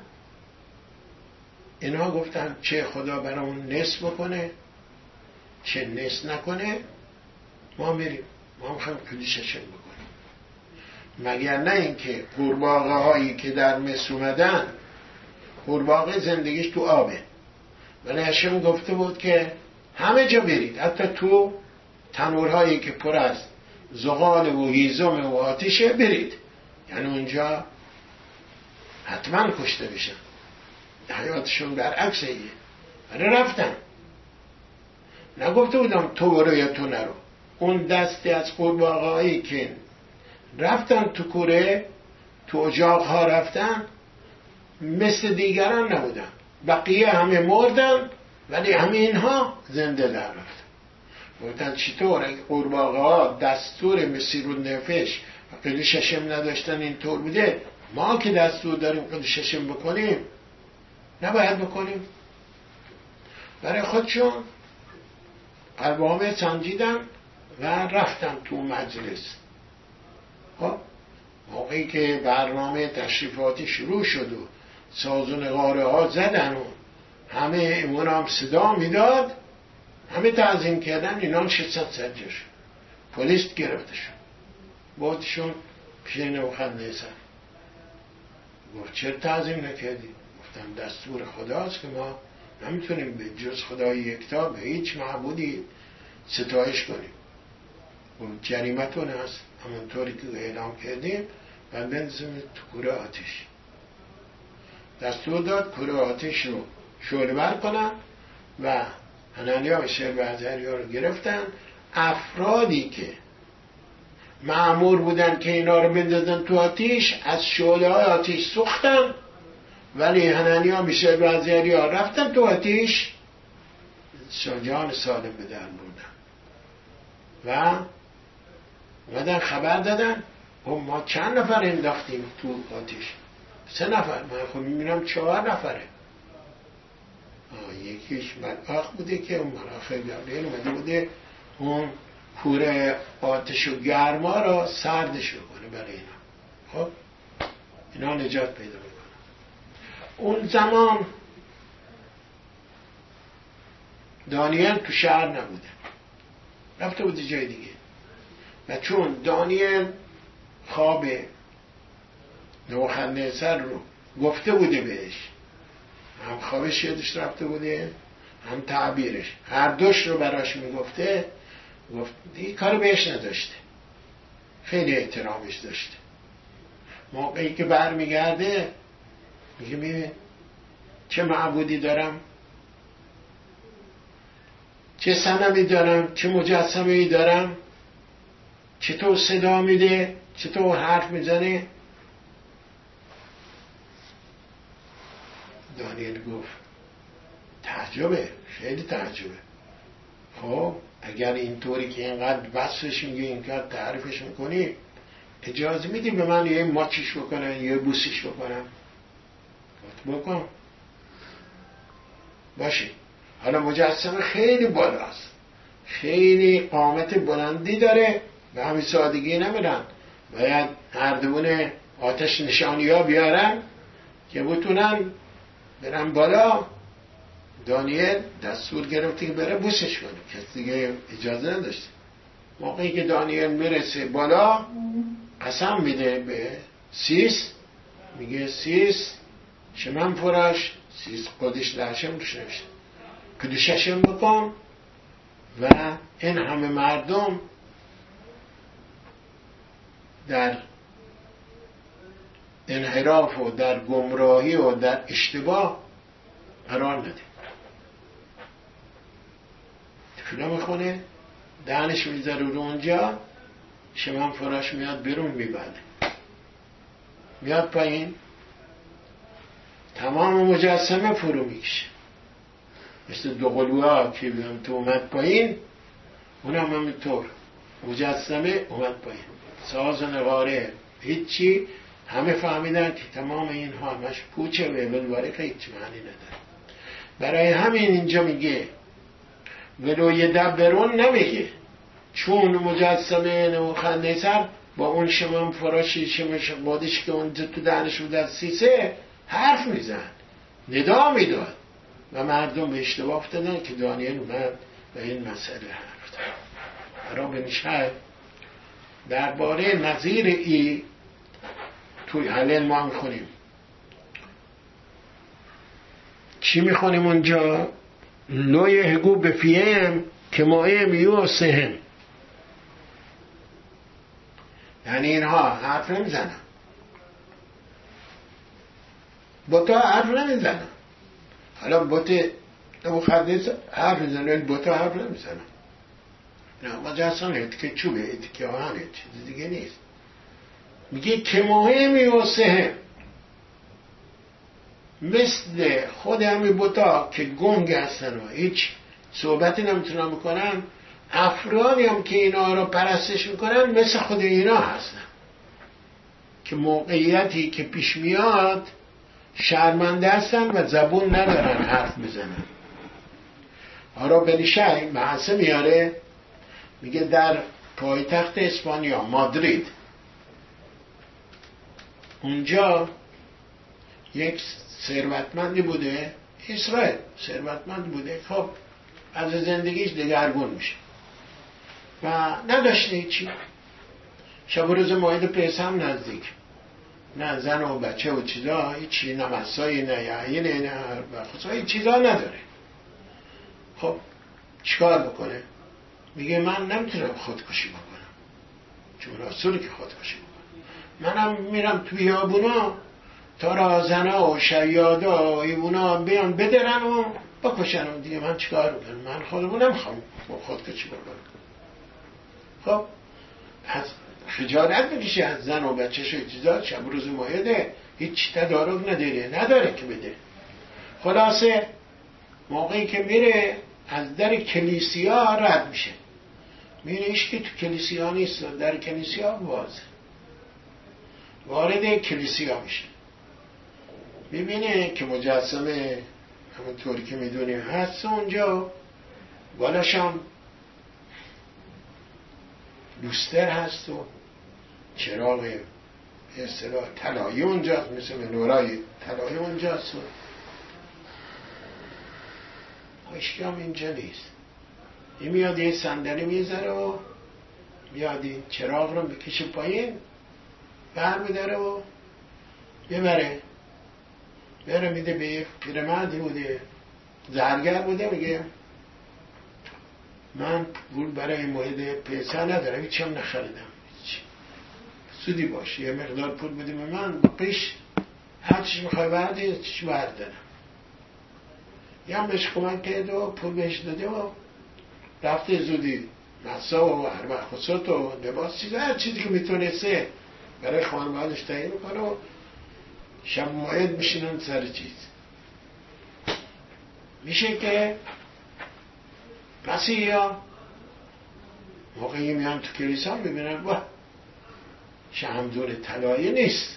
اینا گفتن چه خدا برامون نصف بکنه چه نصف نکنه ما میریم، ما میخوایم کلیششن بکنیم. مگر نه اینکه قورباغه هایی که در مصر اومدن، قورباغه زندگیش تو آبه، ولی هشم گفته بود که همه جا برید، حتی تو تنورهایی که پر از زغال و هیزم و آتیشه برید، یعنی اونجا حتما کشته بشن، حیاتشون برعکس ایه. ولی رفتن، نگفته بودم تو برو یا تو نرو. اون دستی از قورباغه هایی که رفتن تو کوره، تو اجاق ها رفتن، مثل دیگران نبودن، بقیه همه مردن ولی همه اینها زنده در رفتن. گفتن چطور اگه قورباغه ها دستور مسیر و نفش و قدیش ششم نداشتن اینطور بوده، ما که دستور داریم قدیش ششم بکنیم نباید بکنیم؟ برای خودشون قلبامه سنجیدن و رفتن تو مجلس. خب موقعی که برنامه تشریفاتی شروع شد و ساز و نقاره ها زدن و همه ایمون هم صدا میداد، همه تعظیم کردن، اینا شصت سجده شد، پلیس گرفته شد، بودشون پیش نبوخذنصر. گفت چرا تعظیم نکردی؟ گفتم دستور خداست که ما نمیتونیم به جز خدای یکتا به هیچ معبودی ستایش کنیم. اون جریمتون هست، همونطوری که اعلام کردیم و بنزیم تو کوره آتش. دستور داد کوره آتش رو شعله بر کنن و حنانیا و شهید و عزریا رو گرفتن. افرادی که مأمور بودن که اینا رو بندازن تو آتش از شعله های آتش سوختن، ولی حنانیا و شهید و عزریا رفتن تو آتش، جان سالم به در بردن و اومدن خبر دادن ما چند نفر انداختیم تو آتش؟ سه نفر. من خب میبینم چهار نفره. یکیش ملخ بوده که اون ملخ گبریل اومده بوده اون کوره آتش و گرما را سردش بکنه برای اینا. خب اینا نجات پیدا میکنن. اون زمان دانیل تو شهر نبوده، رفته بوده جای دیگه. و چون دانیل خواب نبوخذنصر رو گفته بوده بهش، هم خوابش یادش رفته بوده هم تعبیرش، هر دوش رو براش میگفته، گفت این کارو بهش نداشته، خیلی احترامش داشته. موقعی که بر میگرده میگه ببین چه معبودی دارم، چه صنمی دارم، چه مجسمه‌ای دارم، چطور صدا میده، چطور حرف میزنه. دانیل گفت تعجبه، خیلی تعجبه. خب اگر اینطوری که اینقدر وصفش میگه، اینقدر تعریفش میکنی، اجازه میدی به من یه ماچش بکنم یه بوسش بکنم؟ گفت بکن. باشه. حالا مجسمه خیلی بالاست، خیلی قامت بلندی داره، به همین سادگی نمیرن، باید هر دوونه آتش نشانی ها بیارن که بتونن برن بالا دانیل دستور گرفته که بره بوسش کنه، کسی دیگه اجازه نداشته. موقعی که دانیل میرسه بالا قسم میده به سیس، میگه سیس شمن فراش، سیس قدش لحشم روش نوشته کدوششم بکن و این همه مردم در انحراف و در گمراهی و در اشتباه قرار نده. تفیلا میخونه، دهنش میذاره رو اونجا، شمن فراش میاد بیرون میبنده، میاد پایین، تمام مجسمه فرو میکشه، مثل دو قلوها که بیام تو اومد پایین، اون هم همینطور مجسمه اومد پایین، ساز و نقاره هیچی. همه فهمیدن که تمام اینها همش پوچه و ولواره که هیچ معنی نداره. برای همین اینجا میگه ولو یدبرون نمیگه، چون مجسمه نبوخدنصر با اون شمن فراشی شمش بادش که اون تو دهنش بود از سیسه حرف میزن، ندا میداد و مردم به اشتباه افتادن که دانیل اومد و این مسئله حرف داد. برای بنشه درباره نظیر ای توی حلل ما میخونیم. چی میخونیم اونجا؟ لوی هگو بفیم که مایم یو سهم، یعنی اینها حرف نمیزنن، بوتا حرف نمیزنن. حالا بوت نبوخدنصر حرف میزنن ولی بوتا حرف نمیزنن. نه مجسمه اتکه چوبه، اتکه آهنه، چیز دیگه نیست. میگه که مایم یو سهم، مثل خود همین بوتا که گنگ هستن و هیچ صحبتی نمیتونن بکنن، افرادی هم که اینا رو پرستش میکنن مثل خود اینا هستن که موقعیتی که پیش میاد شرمنده هستن و زبون ندارن حرف بزنن. آرا بنیشای محسه میاره، میگه در پایتخت اسپانیا مادرید، اونجا یک ثروتمندی بوده، اسرائیل ثروتمند بوده، خب از زندگیش دگرگون میشه و نداشته هیچی. شب و روز ماهید پیسه هم نزدیک، نه زن و بچه و چیزا، هیچی، نه مسایی، نه یعینه، نه برخصا، هیچ چیزا نداره. خب چیکار بکنه؟ میگه من نمیتونم خودکشی بکنم، چون رسولی که خودکشی بکنم، منم میرم توی بیابونا تا رازنا و شیادا و ایونا بیان بدرن و بکشن دیگه. من چیکار بکنم؟ من خودمو نمیخوام خودکشی بکنم. خب از خجالت میکشه از زن و بچه‌ش و چیزا، شب روز مایده، هیچ تدارک نداره نداره که بده. خلاصه موقعی که میره از در کلیسیا رد میشه، میره ایش که تو کلیسیا نیست، در کلیسیا بازه، وارد کلیسیا میشه، میبینه که مجسمه همونطوری که میدونیم هست اونجا، بالاشم لوستر هست و چراغ به اصطلاح طلایی اونجاست، مثل منورای طلایی اونجاست و هیچکی هم اینجا نیست. این میاد یه صندلی میذاره و میاد این چراغ رو بکشه پایین، بر میداره و ببره بره میده به یه پیرمردی بوده، زرگر بوده، میگه من پول برای موعد پیسه ندارم، هیچی هم نخریدم، سودی باشه یه مقدار پول بده به من، پیش هر چیش میخوای برده چیش بردارم. یه هم بهش کمک کرده و پول بهش داده و رفته زودی مسا و هر خصوصات و لباس چیز هر چیزی که میتونسته برای خانوادش تهیه میکنه و شب موعد میشینن سر چیز. میشه که مسیحی ها موقعی میان تو کلیسا میبینن واه شمدون طلایی نیست،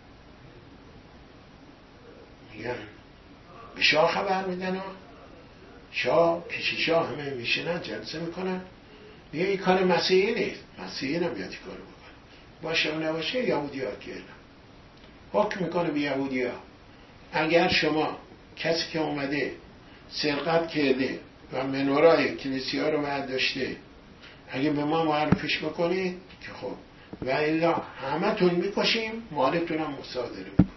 میگن به شاه خبر میدن، شاه پیش شاه همه میشینن جلسه میکنن، میگه این کار مسیحی نیست، مسیحی نمیاد این کارو بکنه، باشه و نباشه یهودی ها کردن. حکم میکنه به یهودی ها اگر شما کسی که اومده سرقت کرده و منورای کلیسیا رو برداشته، اگه به ما معرفیش بکنید که خب، و الا همه تون میکشیم، مالتون هم مصادره میکنیم.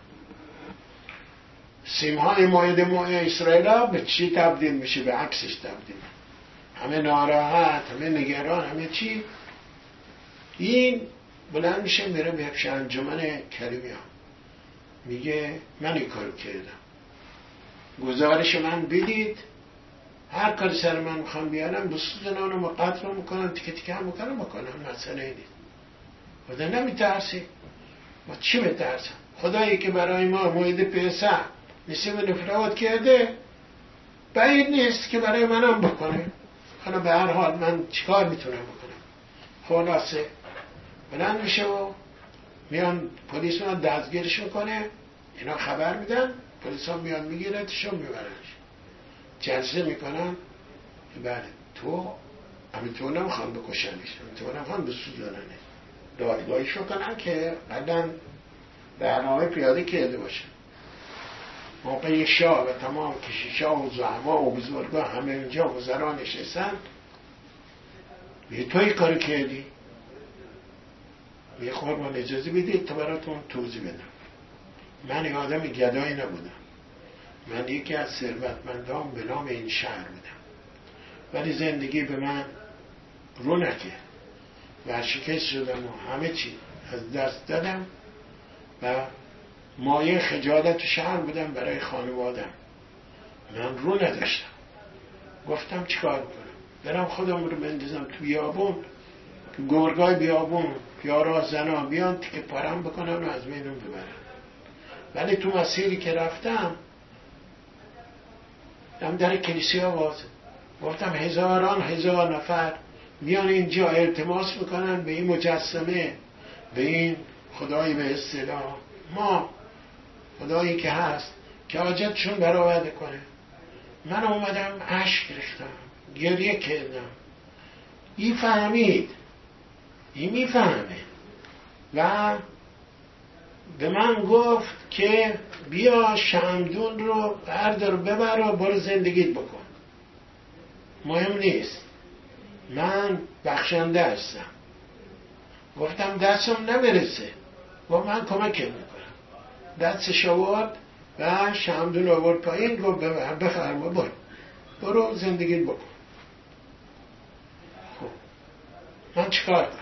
سیمهای مایده ماه اسرائیل ها به چی تبدیل میشه؟ به عکسش تبدیل. همه ناراحت، همه نگران، همه چی. این بلند میشه میره به پیش انجمن کریمی ها، میگه من این کارو کردم، گزارش من بدید، هر کاری سر من میخوام بیارم بسوزنان و قتل رو میکنم، تیکه تیکه هم میکنم بکنم، مسئله اینه. خدا نمیترسی؟ ما چی بترسم؟ خدایی که برای ما موعد پسح نصیب نفرات کرده، بعید نیست که برای منم بکنه. حالا به هر حال من چیکار میتونم بکنم؟ خلاصه بلند میشه و میان پلیس رو دستگیرش میکنه، اینا خبر میدن، پلیس ها میان میگیرتش و میبرنش، جلسه میکنن که بله تو همین تو نمیخوان بکشنش، همین تو نمیخوان بسوزننش، دادگاهیش کنن که قدم برنامه پیاده کرده باشه. موقع شاه و تمام کشیشا و زعما و بزرگا همه اینجا وزرا نشستن، میگه توی کارو کردی، میگه قربان اجازه بدید تا براتون توضیح بدم. من این آدم گدایی نبودم، من یکی از ثروتمندان به نام این شهر بودم، ولی زندگی به من رو نکرد، ورشکست شدم و همه چی از دست دادم و مایه خجالت شهر بودم برای خانوادم. من رو نداشتم، گفتم چیکار کنم؟ برم خودم رو بندازم تو بیابون، که گرگای بیابون پیارا زنا بیان تیکه پارم بکنن و از بینم ببرن. ولی تو مسیری که رفتم هم در کلیسیا باز گفتم هزاران هزار نفر میان اینجا التماس میکنن به این مجسمه، به این خدایی به اصطلاح ما، خدایی که هست که حاجتشون برآورده کنه. من اومدم اشک ریختم، گریه کردم. این فهمید، این میفهمه و به من گفت که بیا شمدون رو بردار ببر و برو زندگیت بکن، مهم نیست، من بخشنده هستم. گفتم دستم نمیرسه، گفت من کمک میکنم. دستش آورد و شمدون آورد پایین، گفت بفرما برو برو زندگیت بکن. خب من چیکار کنم؟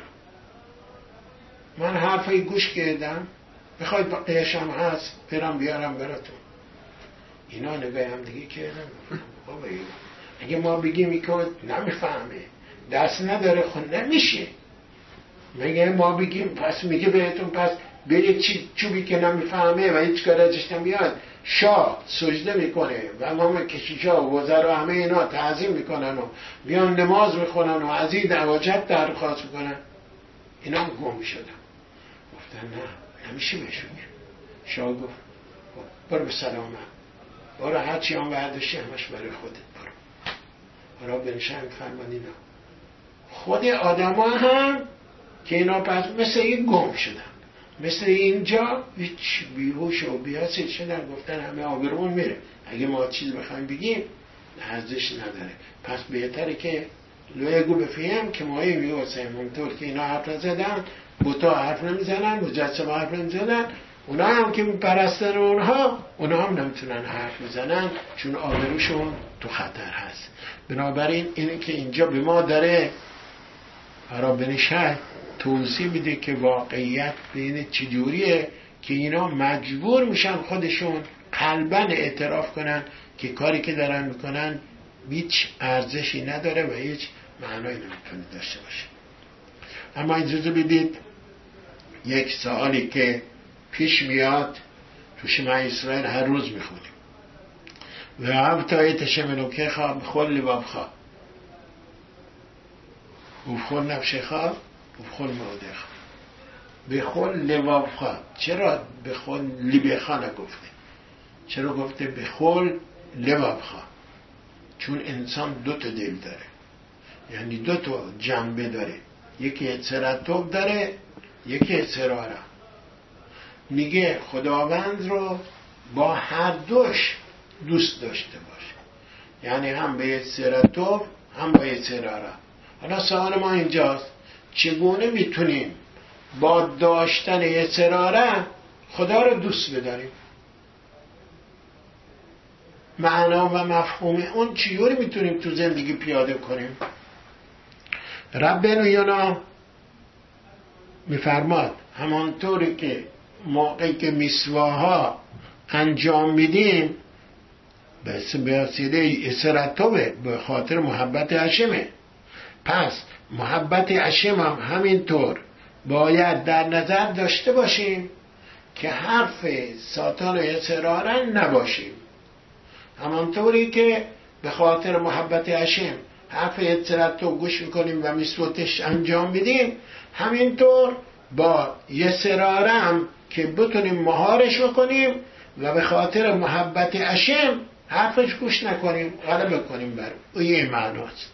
من حرفای گوش کردم، بخواید بقیه‌شم هست برم بیارم براتون. اینا نگاه هم دیگه کردم، بابا اگه ما بگیم این که نمیفهمه، دست نداره، خود نمیشه. میگه ما بگیم پس میگه بهتون پس برید چی چوبی که نمیفهمه و هیچ کار ازش نمیاد شاه سجده میکنه و ما کشیشا و وزرا همه اینا تعظیم میکنن و بیان نماز میخونن و از این حاجت درخواست میکنن. اینا هم گم شدن، گفتن نه نمیشه بهشون. شاه گفت برو به سلامت، برو هرچی هم برداشتی همش برای خودت برو. برا بنشنگ فرمانی نه. خود آدم ها هم که اینا پس مثل این گم شدن، مثل اینجا هیچ بیهوش و بیاسید شدن، گفتن همه آبرون میره، اگه ما چیز بخوایم بگیم ارزش نداره. پس بهتره که لویگو بفیم که ماهی میوسیم همونطور که اینا حرف نزدن، بوتا حرف نمیزنن، مجسمه حرف نمیزنن، اونا هم که میپرستن اونها اونا هم نمیتونن حرف بزنن چون آبروشون تو خطر هست. بنابراین اینه که اینجا به ما داره عربن شهر توضیح میده که واقعیت بین چجوریه که اینا مجبور میشن خودشون قلباً اعتراف کنن که کاری که دارن میکنن هیچ ارزشی نداره و هیچ معنایی نمیتونه داشته باشه. اما اجازه بدید یک سوالی که پیش میاد تو شمع اسرائیل هر روز میخونیم و هفتایت شمنوکه خواه بخول لباب خواه بخول نفشه خواه بخول موده خواه بخول لباب خواه. چرا بخول لبه خواه نگفته؟ چرا گفته بخول لباب خواه؟ چون انسان دو تا دل داره، یعنی دو تا جنبه داره، یکی اعتراف داره یکی اعتراف. میگه خداوند رو با هر دوش دوست داشته باشه، یعنی هم به یسرتو هم به یسرارا. حالا سوال ما اینجاست چگونه میتونیم با داشتن یسرارا خدا رو دوست بداریم؟ معنا و مفهوم اون چیوری میتونیم تو زندگی پیاده کنیم؟ رب یونا میفرماد همانطوری که موقعی که میسواها انجام میدیم به وسیله اسرتوه به خاطر محبت هشمه، پس محبت هشم هم همینطور باید در نظر داشته باشیم که حرف ساتان و اسرارا نباشیم. همانطوری که به خاطر محبت هشم حرف اسرتو گوش میکنیم و میسوتش انجام میدیم، همینطور با یسرارا هم که بتونیم مهارش بکنیم و به خاطر محبت هشم حرفش گوش نکنیم، غلبه کنیم بر او. یه معناست.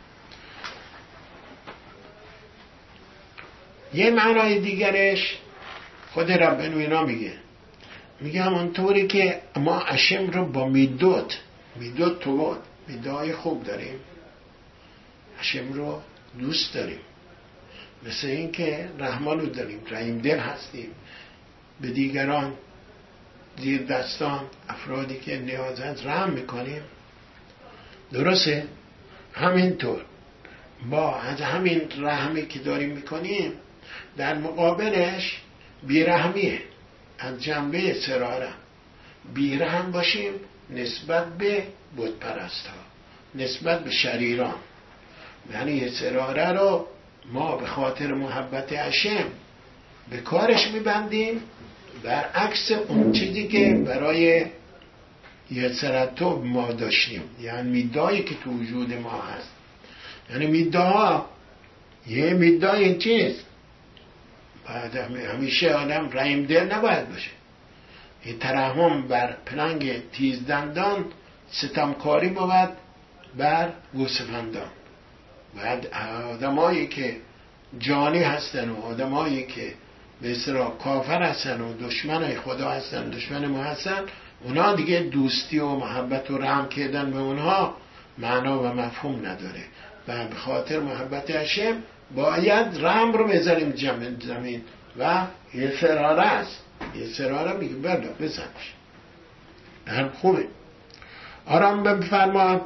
یه معنای دیگرش خود رب اینا میگه میگه همونطوری که ما هشم رو با میدوت میدوت تو میدای خوب داریم، هشم رو دوست داریم، مثل این که رحمان رو داریم، رحیم دل هستیم، به دیگران زیر دستان افرادی که نیازند رحم میکنیم. درسته؟ همینطور با از همین رحمی که داریم میکنیم در مقابلش بیرحمیه. از جنبه سراره بیرحم باشیم نسبت به بت پرست ها، نسبت به شریران. یعنی سراره رو ما به خاطر محبت هشم به کارش میبندیم، برعکس اون چیزی که برای یسرتو ما داشتیم، یعنی میدایی که تو وجود ما هست. یعنی میداها یه میدای این چیز باید همیشه آدم رحیم دل نباید باشه. این ترحم بر پلنگ تیزدندان، ستمکاری بود بر گوسفندان. باید آدمایی که جانی هستن و آدمایی که به اصطلاح کافر هستن و دشمن خدا هستن، دشمن ما هستن، اونا دیگه دوستی و محبت و رحم کردن به اونها معنا و مفهوم نداره. و به خاطر محبت هشم باید رحم رو بذاریم زمین و یه سراره است. یه سراره میگه بردا بزنش هم خوبه. آرام بفرماد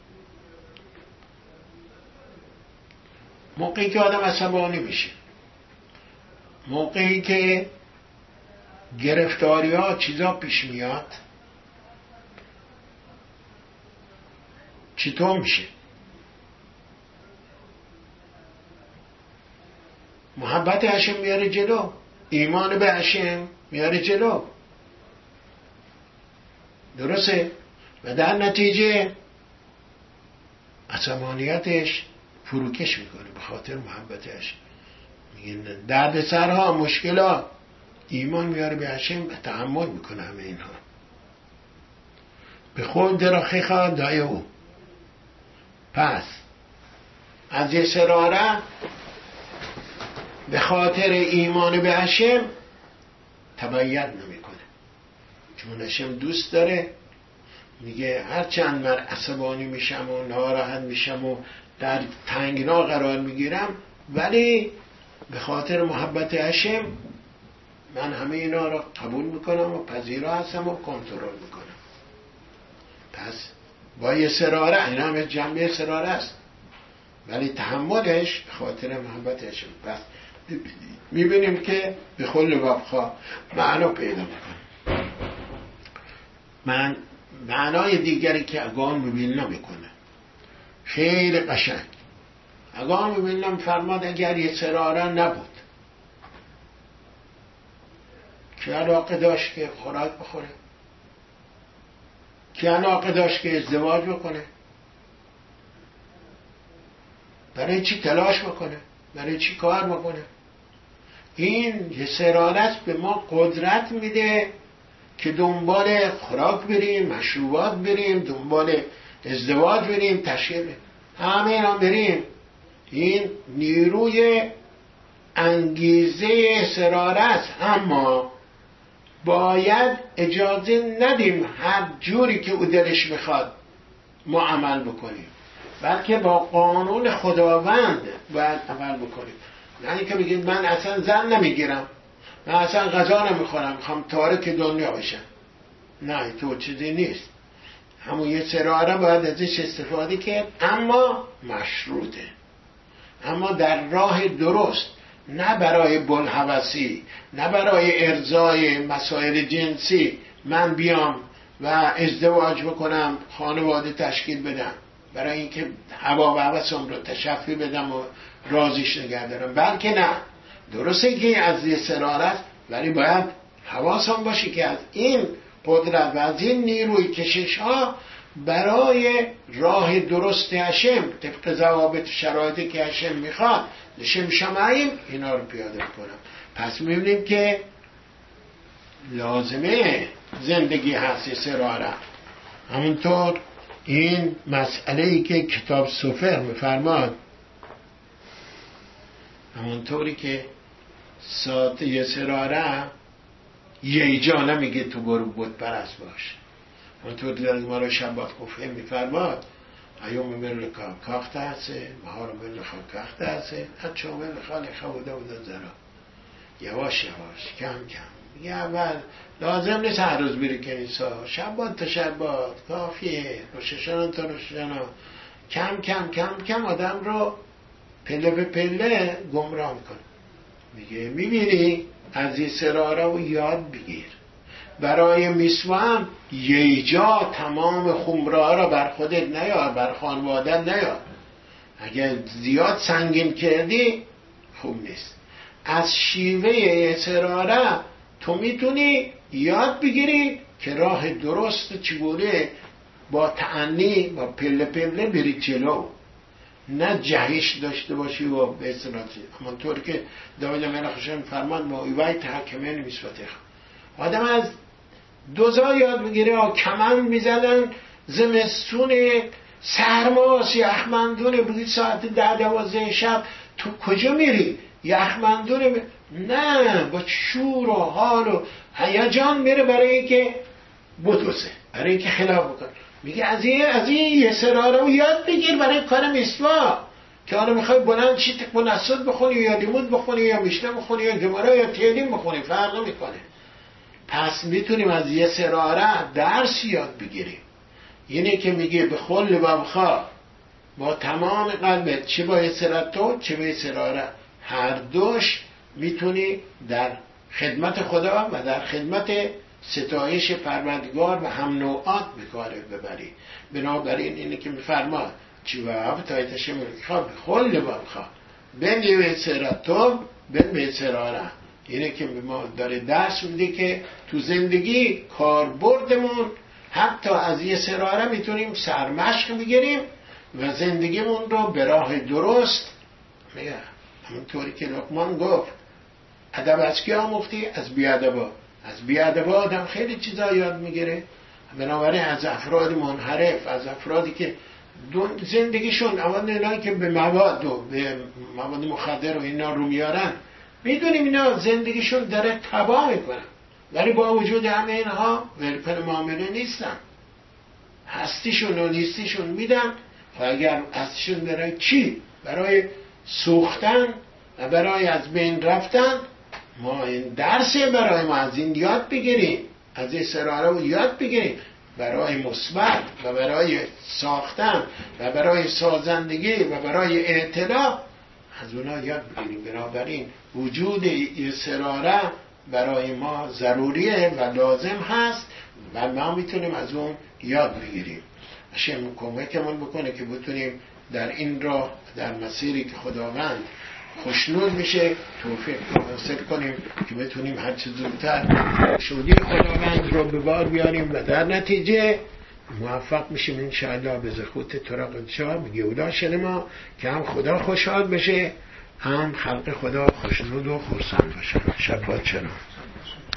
موقعی که آدم عصبانی میشه، موقعی که گرفتاری ها چیزا پیش میاد، چطور میشه؟ محبت هشم میاره جلو، ایمان به هشم میاره جلو. درسته؟ و در نتیجه عصبانیتش فروکش میکنه به خاطر محبت هشم. میگن درد سرها، مشکلات، ایمان میاره به هشم و تحمل میکنه همه اینها. به خود دراخی خواه دای او. پس از یه سراره به خاطر ایمان به هشم تبعیت نمیکنه، چون هشم دوست داره. میگه هرچند من عصبانی میشم و ناراحت میشم و در تنگنا قرار میگیرم، ولی به خاطر محبت هشم من همه اینا رو قبول میکنم و پذیرا هستم و کنترل میکنم. پس با یه سراره، این همه جنبه سراره است، ولی تحملش به خاطر محبت هشم. پس میبینیم که به خل وفخا معنا پیدا میکنه. من معنای دیگری که اگان مبینا میکنه خیلی قشنگ. اگان مبینا فرماد اگر یه سراره نبود که علاقه داشت که خوراک بخوره، که علاقه داشت که ازدواج بکنه، برای چی تلاش بکنه، برای چی کار بکنه؟ این یه سرارت به ما قدرت میده که دنبال خوراک بریم، مشروبات بریم، دنبال ازدواج بریم، تشکیل بریم، همه اینا بریم. این نیروی انگیزه سراره است. اما باید اجازه ندیم هر جوری که او دلش میخواد ما عمل بکنیم، بلکه با قانون خداوند باید عمل بکنیم. نه اینکه بگید من اصلا زن نمیگیرم، من اصلا غذا نمیخورم، میخوام تارک دنیا بشم. نه، تو چیزی نیست. همون یه سراره باید ازش استفاده کرد، اما مشروطه، اما در راه درست، نه برای بلحوثی، نه برای ارضای مسائل جنسی من بیام و ازدواج بکنم، خانواده تشکیل بدم برای اینکه هوا و هوسم رو تشفی بدم و راضیش نگه دارم. بلکه نه، درسته که از یه سراره است، ولی باید حواسم باشه که از این قدرت و از این نیروی کشش ها برای راه درست هشم طبق ضوابط شرایطی که هشم میخواد لشم شمعیم اینا رو پیاده کنم. پس میبینیم که لازمه زندگی هستی سراره. همونطور این مسئله ای که کتاب سفر میفرماد، همونطوری که ساعت یه سراره یه جا نمیگه تو برو بود پرست باش، همونطور در ما رو شبات خفه میفرماد ایوم مل کاخت هسته مهار مل کاخت هسته حتی مل خالی خوده بوده زرا. یواش یواش کم کم یه اول لازم نیست هر روز بری کنیسا، شبات تا شبات کافیه، روششان تا روششان، کم کم کم کم آدم رو پله به پله گمراه میکنه. میگه میبینی از این سراره رو یاد بگیر، برای میسوام یه جا تمام خمره را بر خودت نیار، بر خانواده نیار. اگر زیاد سنگین کردی خوب نیست. از شیوه سراره تو میتونی یاد بگیری که راه درست چگونه با تعنی با پله پله بری جلو، نه جهش داشته باشی و به اصطلاح همونطور که داوود ملخشم فرمان ما ایوای تحکمه نمیسوته. آدم از دوزا یاد میگیره، کمن میزدن زمستون سرماس یخمندونه بگید ساعت ده دوازده شب تو کجا میری؟ یخمندونه می... نه، با شور و حال و هیجان میره برای اینکه بدوزه، برای اینکه خلاف بکنه. میگه از این از این یه سراره رو یاد بگیر برای کار مسوا، که حالا میخوای بلند چی تقنصد بخونی یا لیمود بخونی یا میشنه بخونی یا گمرا یا تیلیم بخونی، فرق نمیکنه. پس میتونیم از یه سراره درس یاد بگیریم. یعنی که میگه به خل بابخوا با تمام قلبت، چه با یه سراره تو چه با یه سراره، هر دوش میتونی در خدمت خدا و در خدمت ستایش پروردگار و هم نوعات بکاره ببری. بنابراین اینه که میفرماد چی و هفت تایتش میخواد خل بابخوا بین یه سراره تو بین یه سراره. اینه که به ما داره درس میده که تو زندگی کاربردمون حتی از یه سراره میتونیم سرمشق بگیریم و زندگیمون رو به راه درست میگه. همونطوری که لقمان گفت ادب از کی آموختی؟ از بیادبا. از بیادبا آدم خیلی چیزا یاد میگیره. بنابراین از افراد منحرف، از افرادی که زندگیشون اول اینایی که به مواد و به مواد مخدر و اینا رو میارن، میدونیم اینا زندگیشون داره تباه میکنن، ولی با وجود همه اینها ولکن معامله نیستن، هستیشون و نیستیشون میدن. و اگر هستیشون برای چی؟ برای سوختن و برای از بین رفتن. ما این درسه برای ما از این یاد بگیریم، از این سراره رو یاد بگیریم برای مثبت و برای ساختن و برای سازندگی و برای اطلاع از اونا یاد بگیریم. بنابراین وجود این سراره برای ما ضروریه و لازم هست و ما میتونیم از اون یاد بگیریم. هشم کمکمون بکنه که بتونیم در این راه، در مسیری که خداوند خوشنود میشه توفیق حاصل کنیم که بتونیم هر چه زودتر شودی خداوند رو به بار بیاریم و در نتیجه موفق میشیم انشاءالله به زخوت طرق انشاء میگه اولا شده ما که هم خدا خوشحال بشه هم خلق خدا خوشنود و خرسند باشه. شفاعت چرا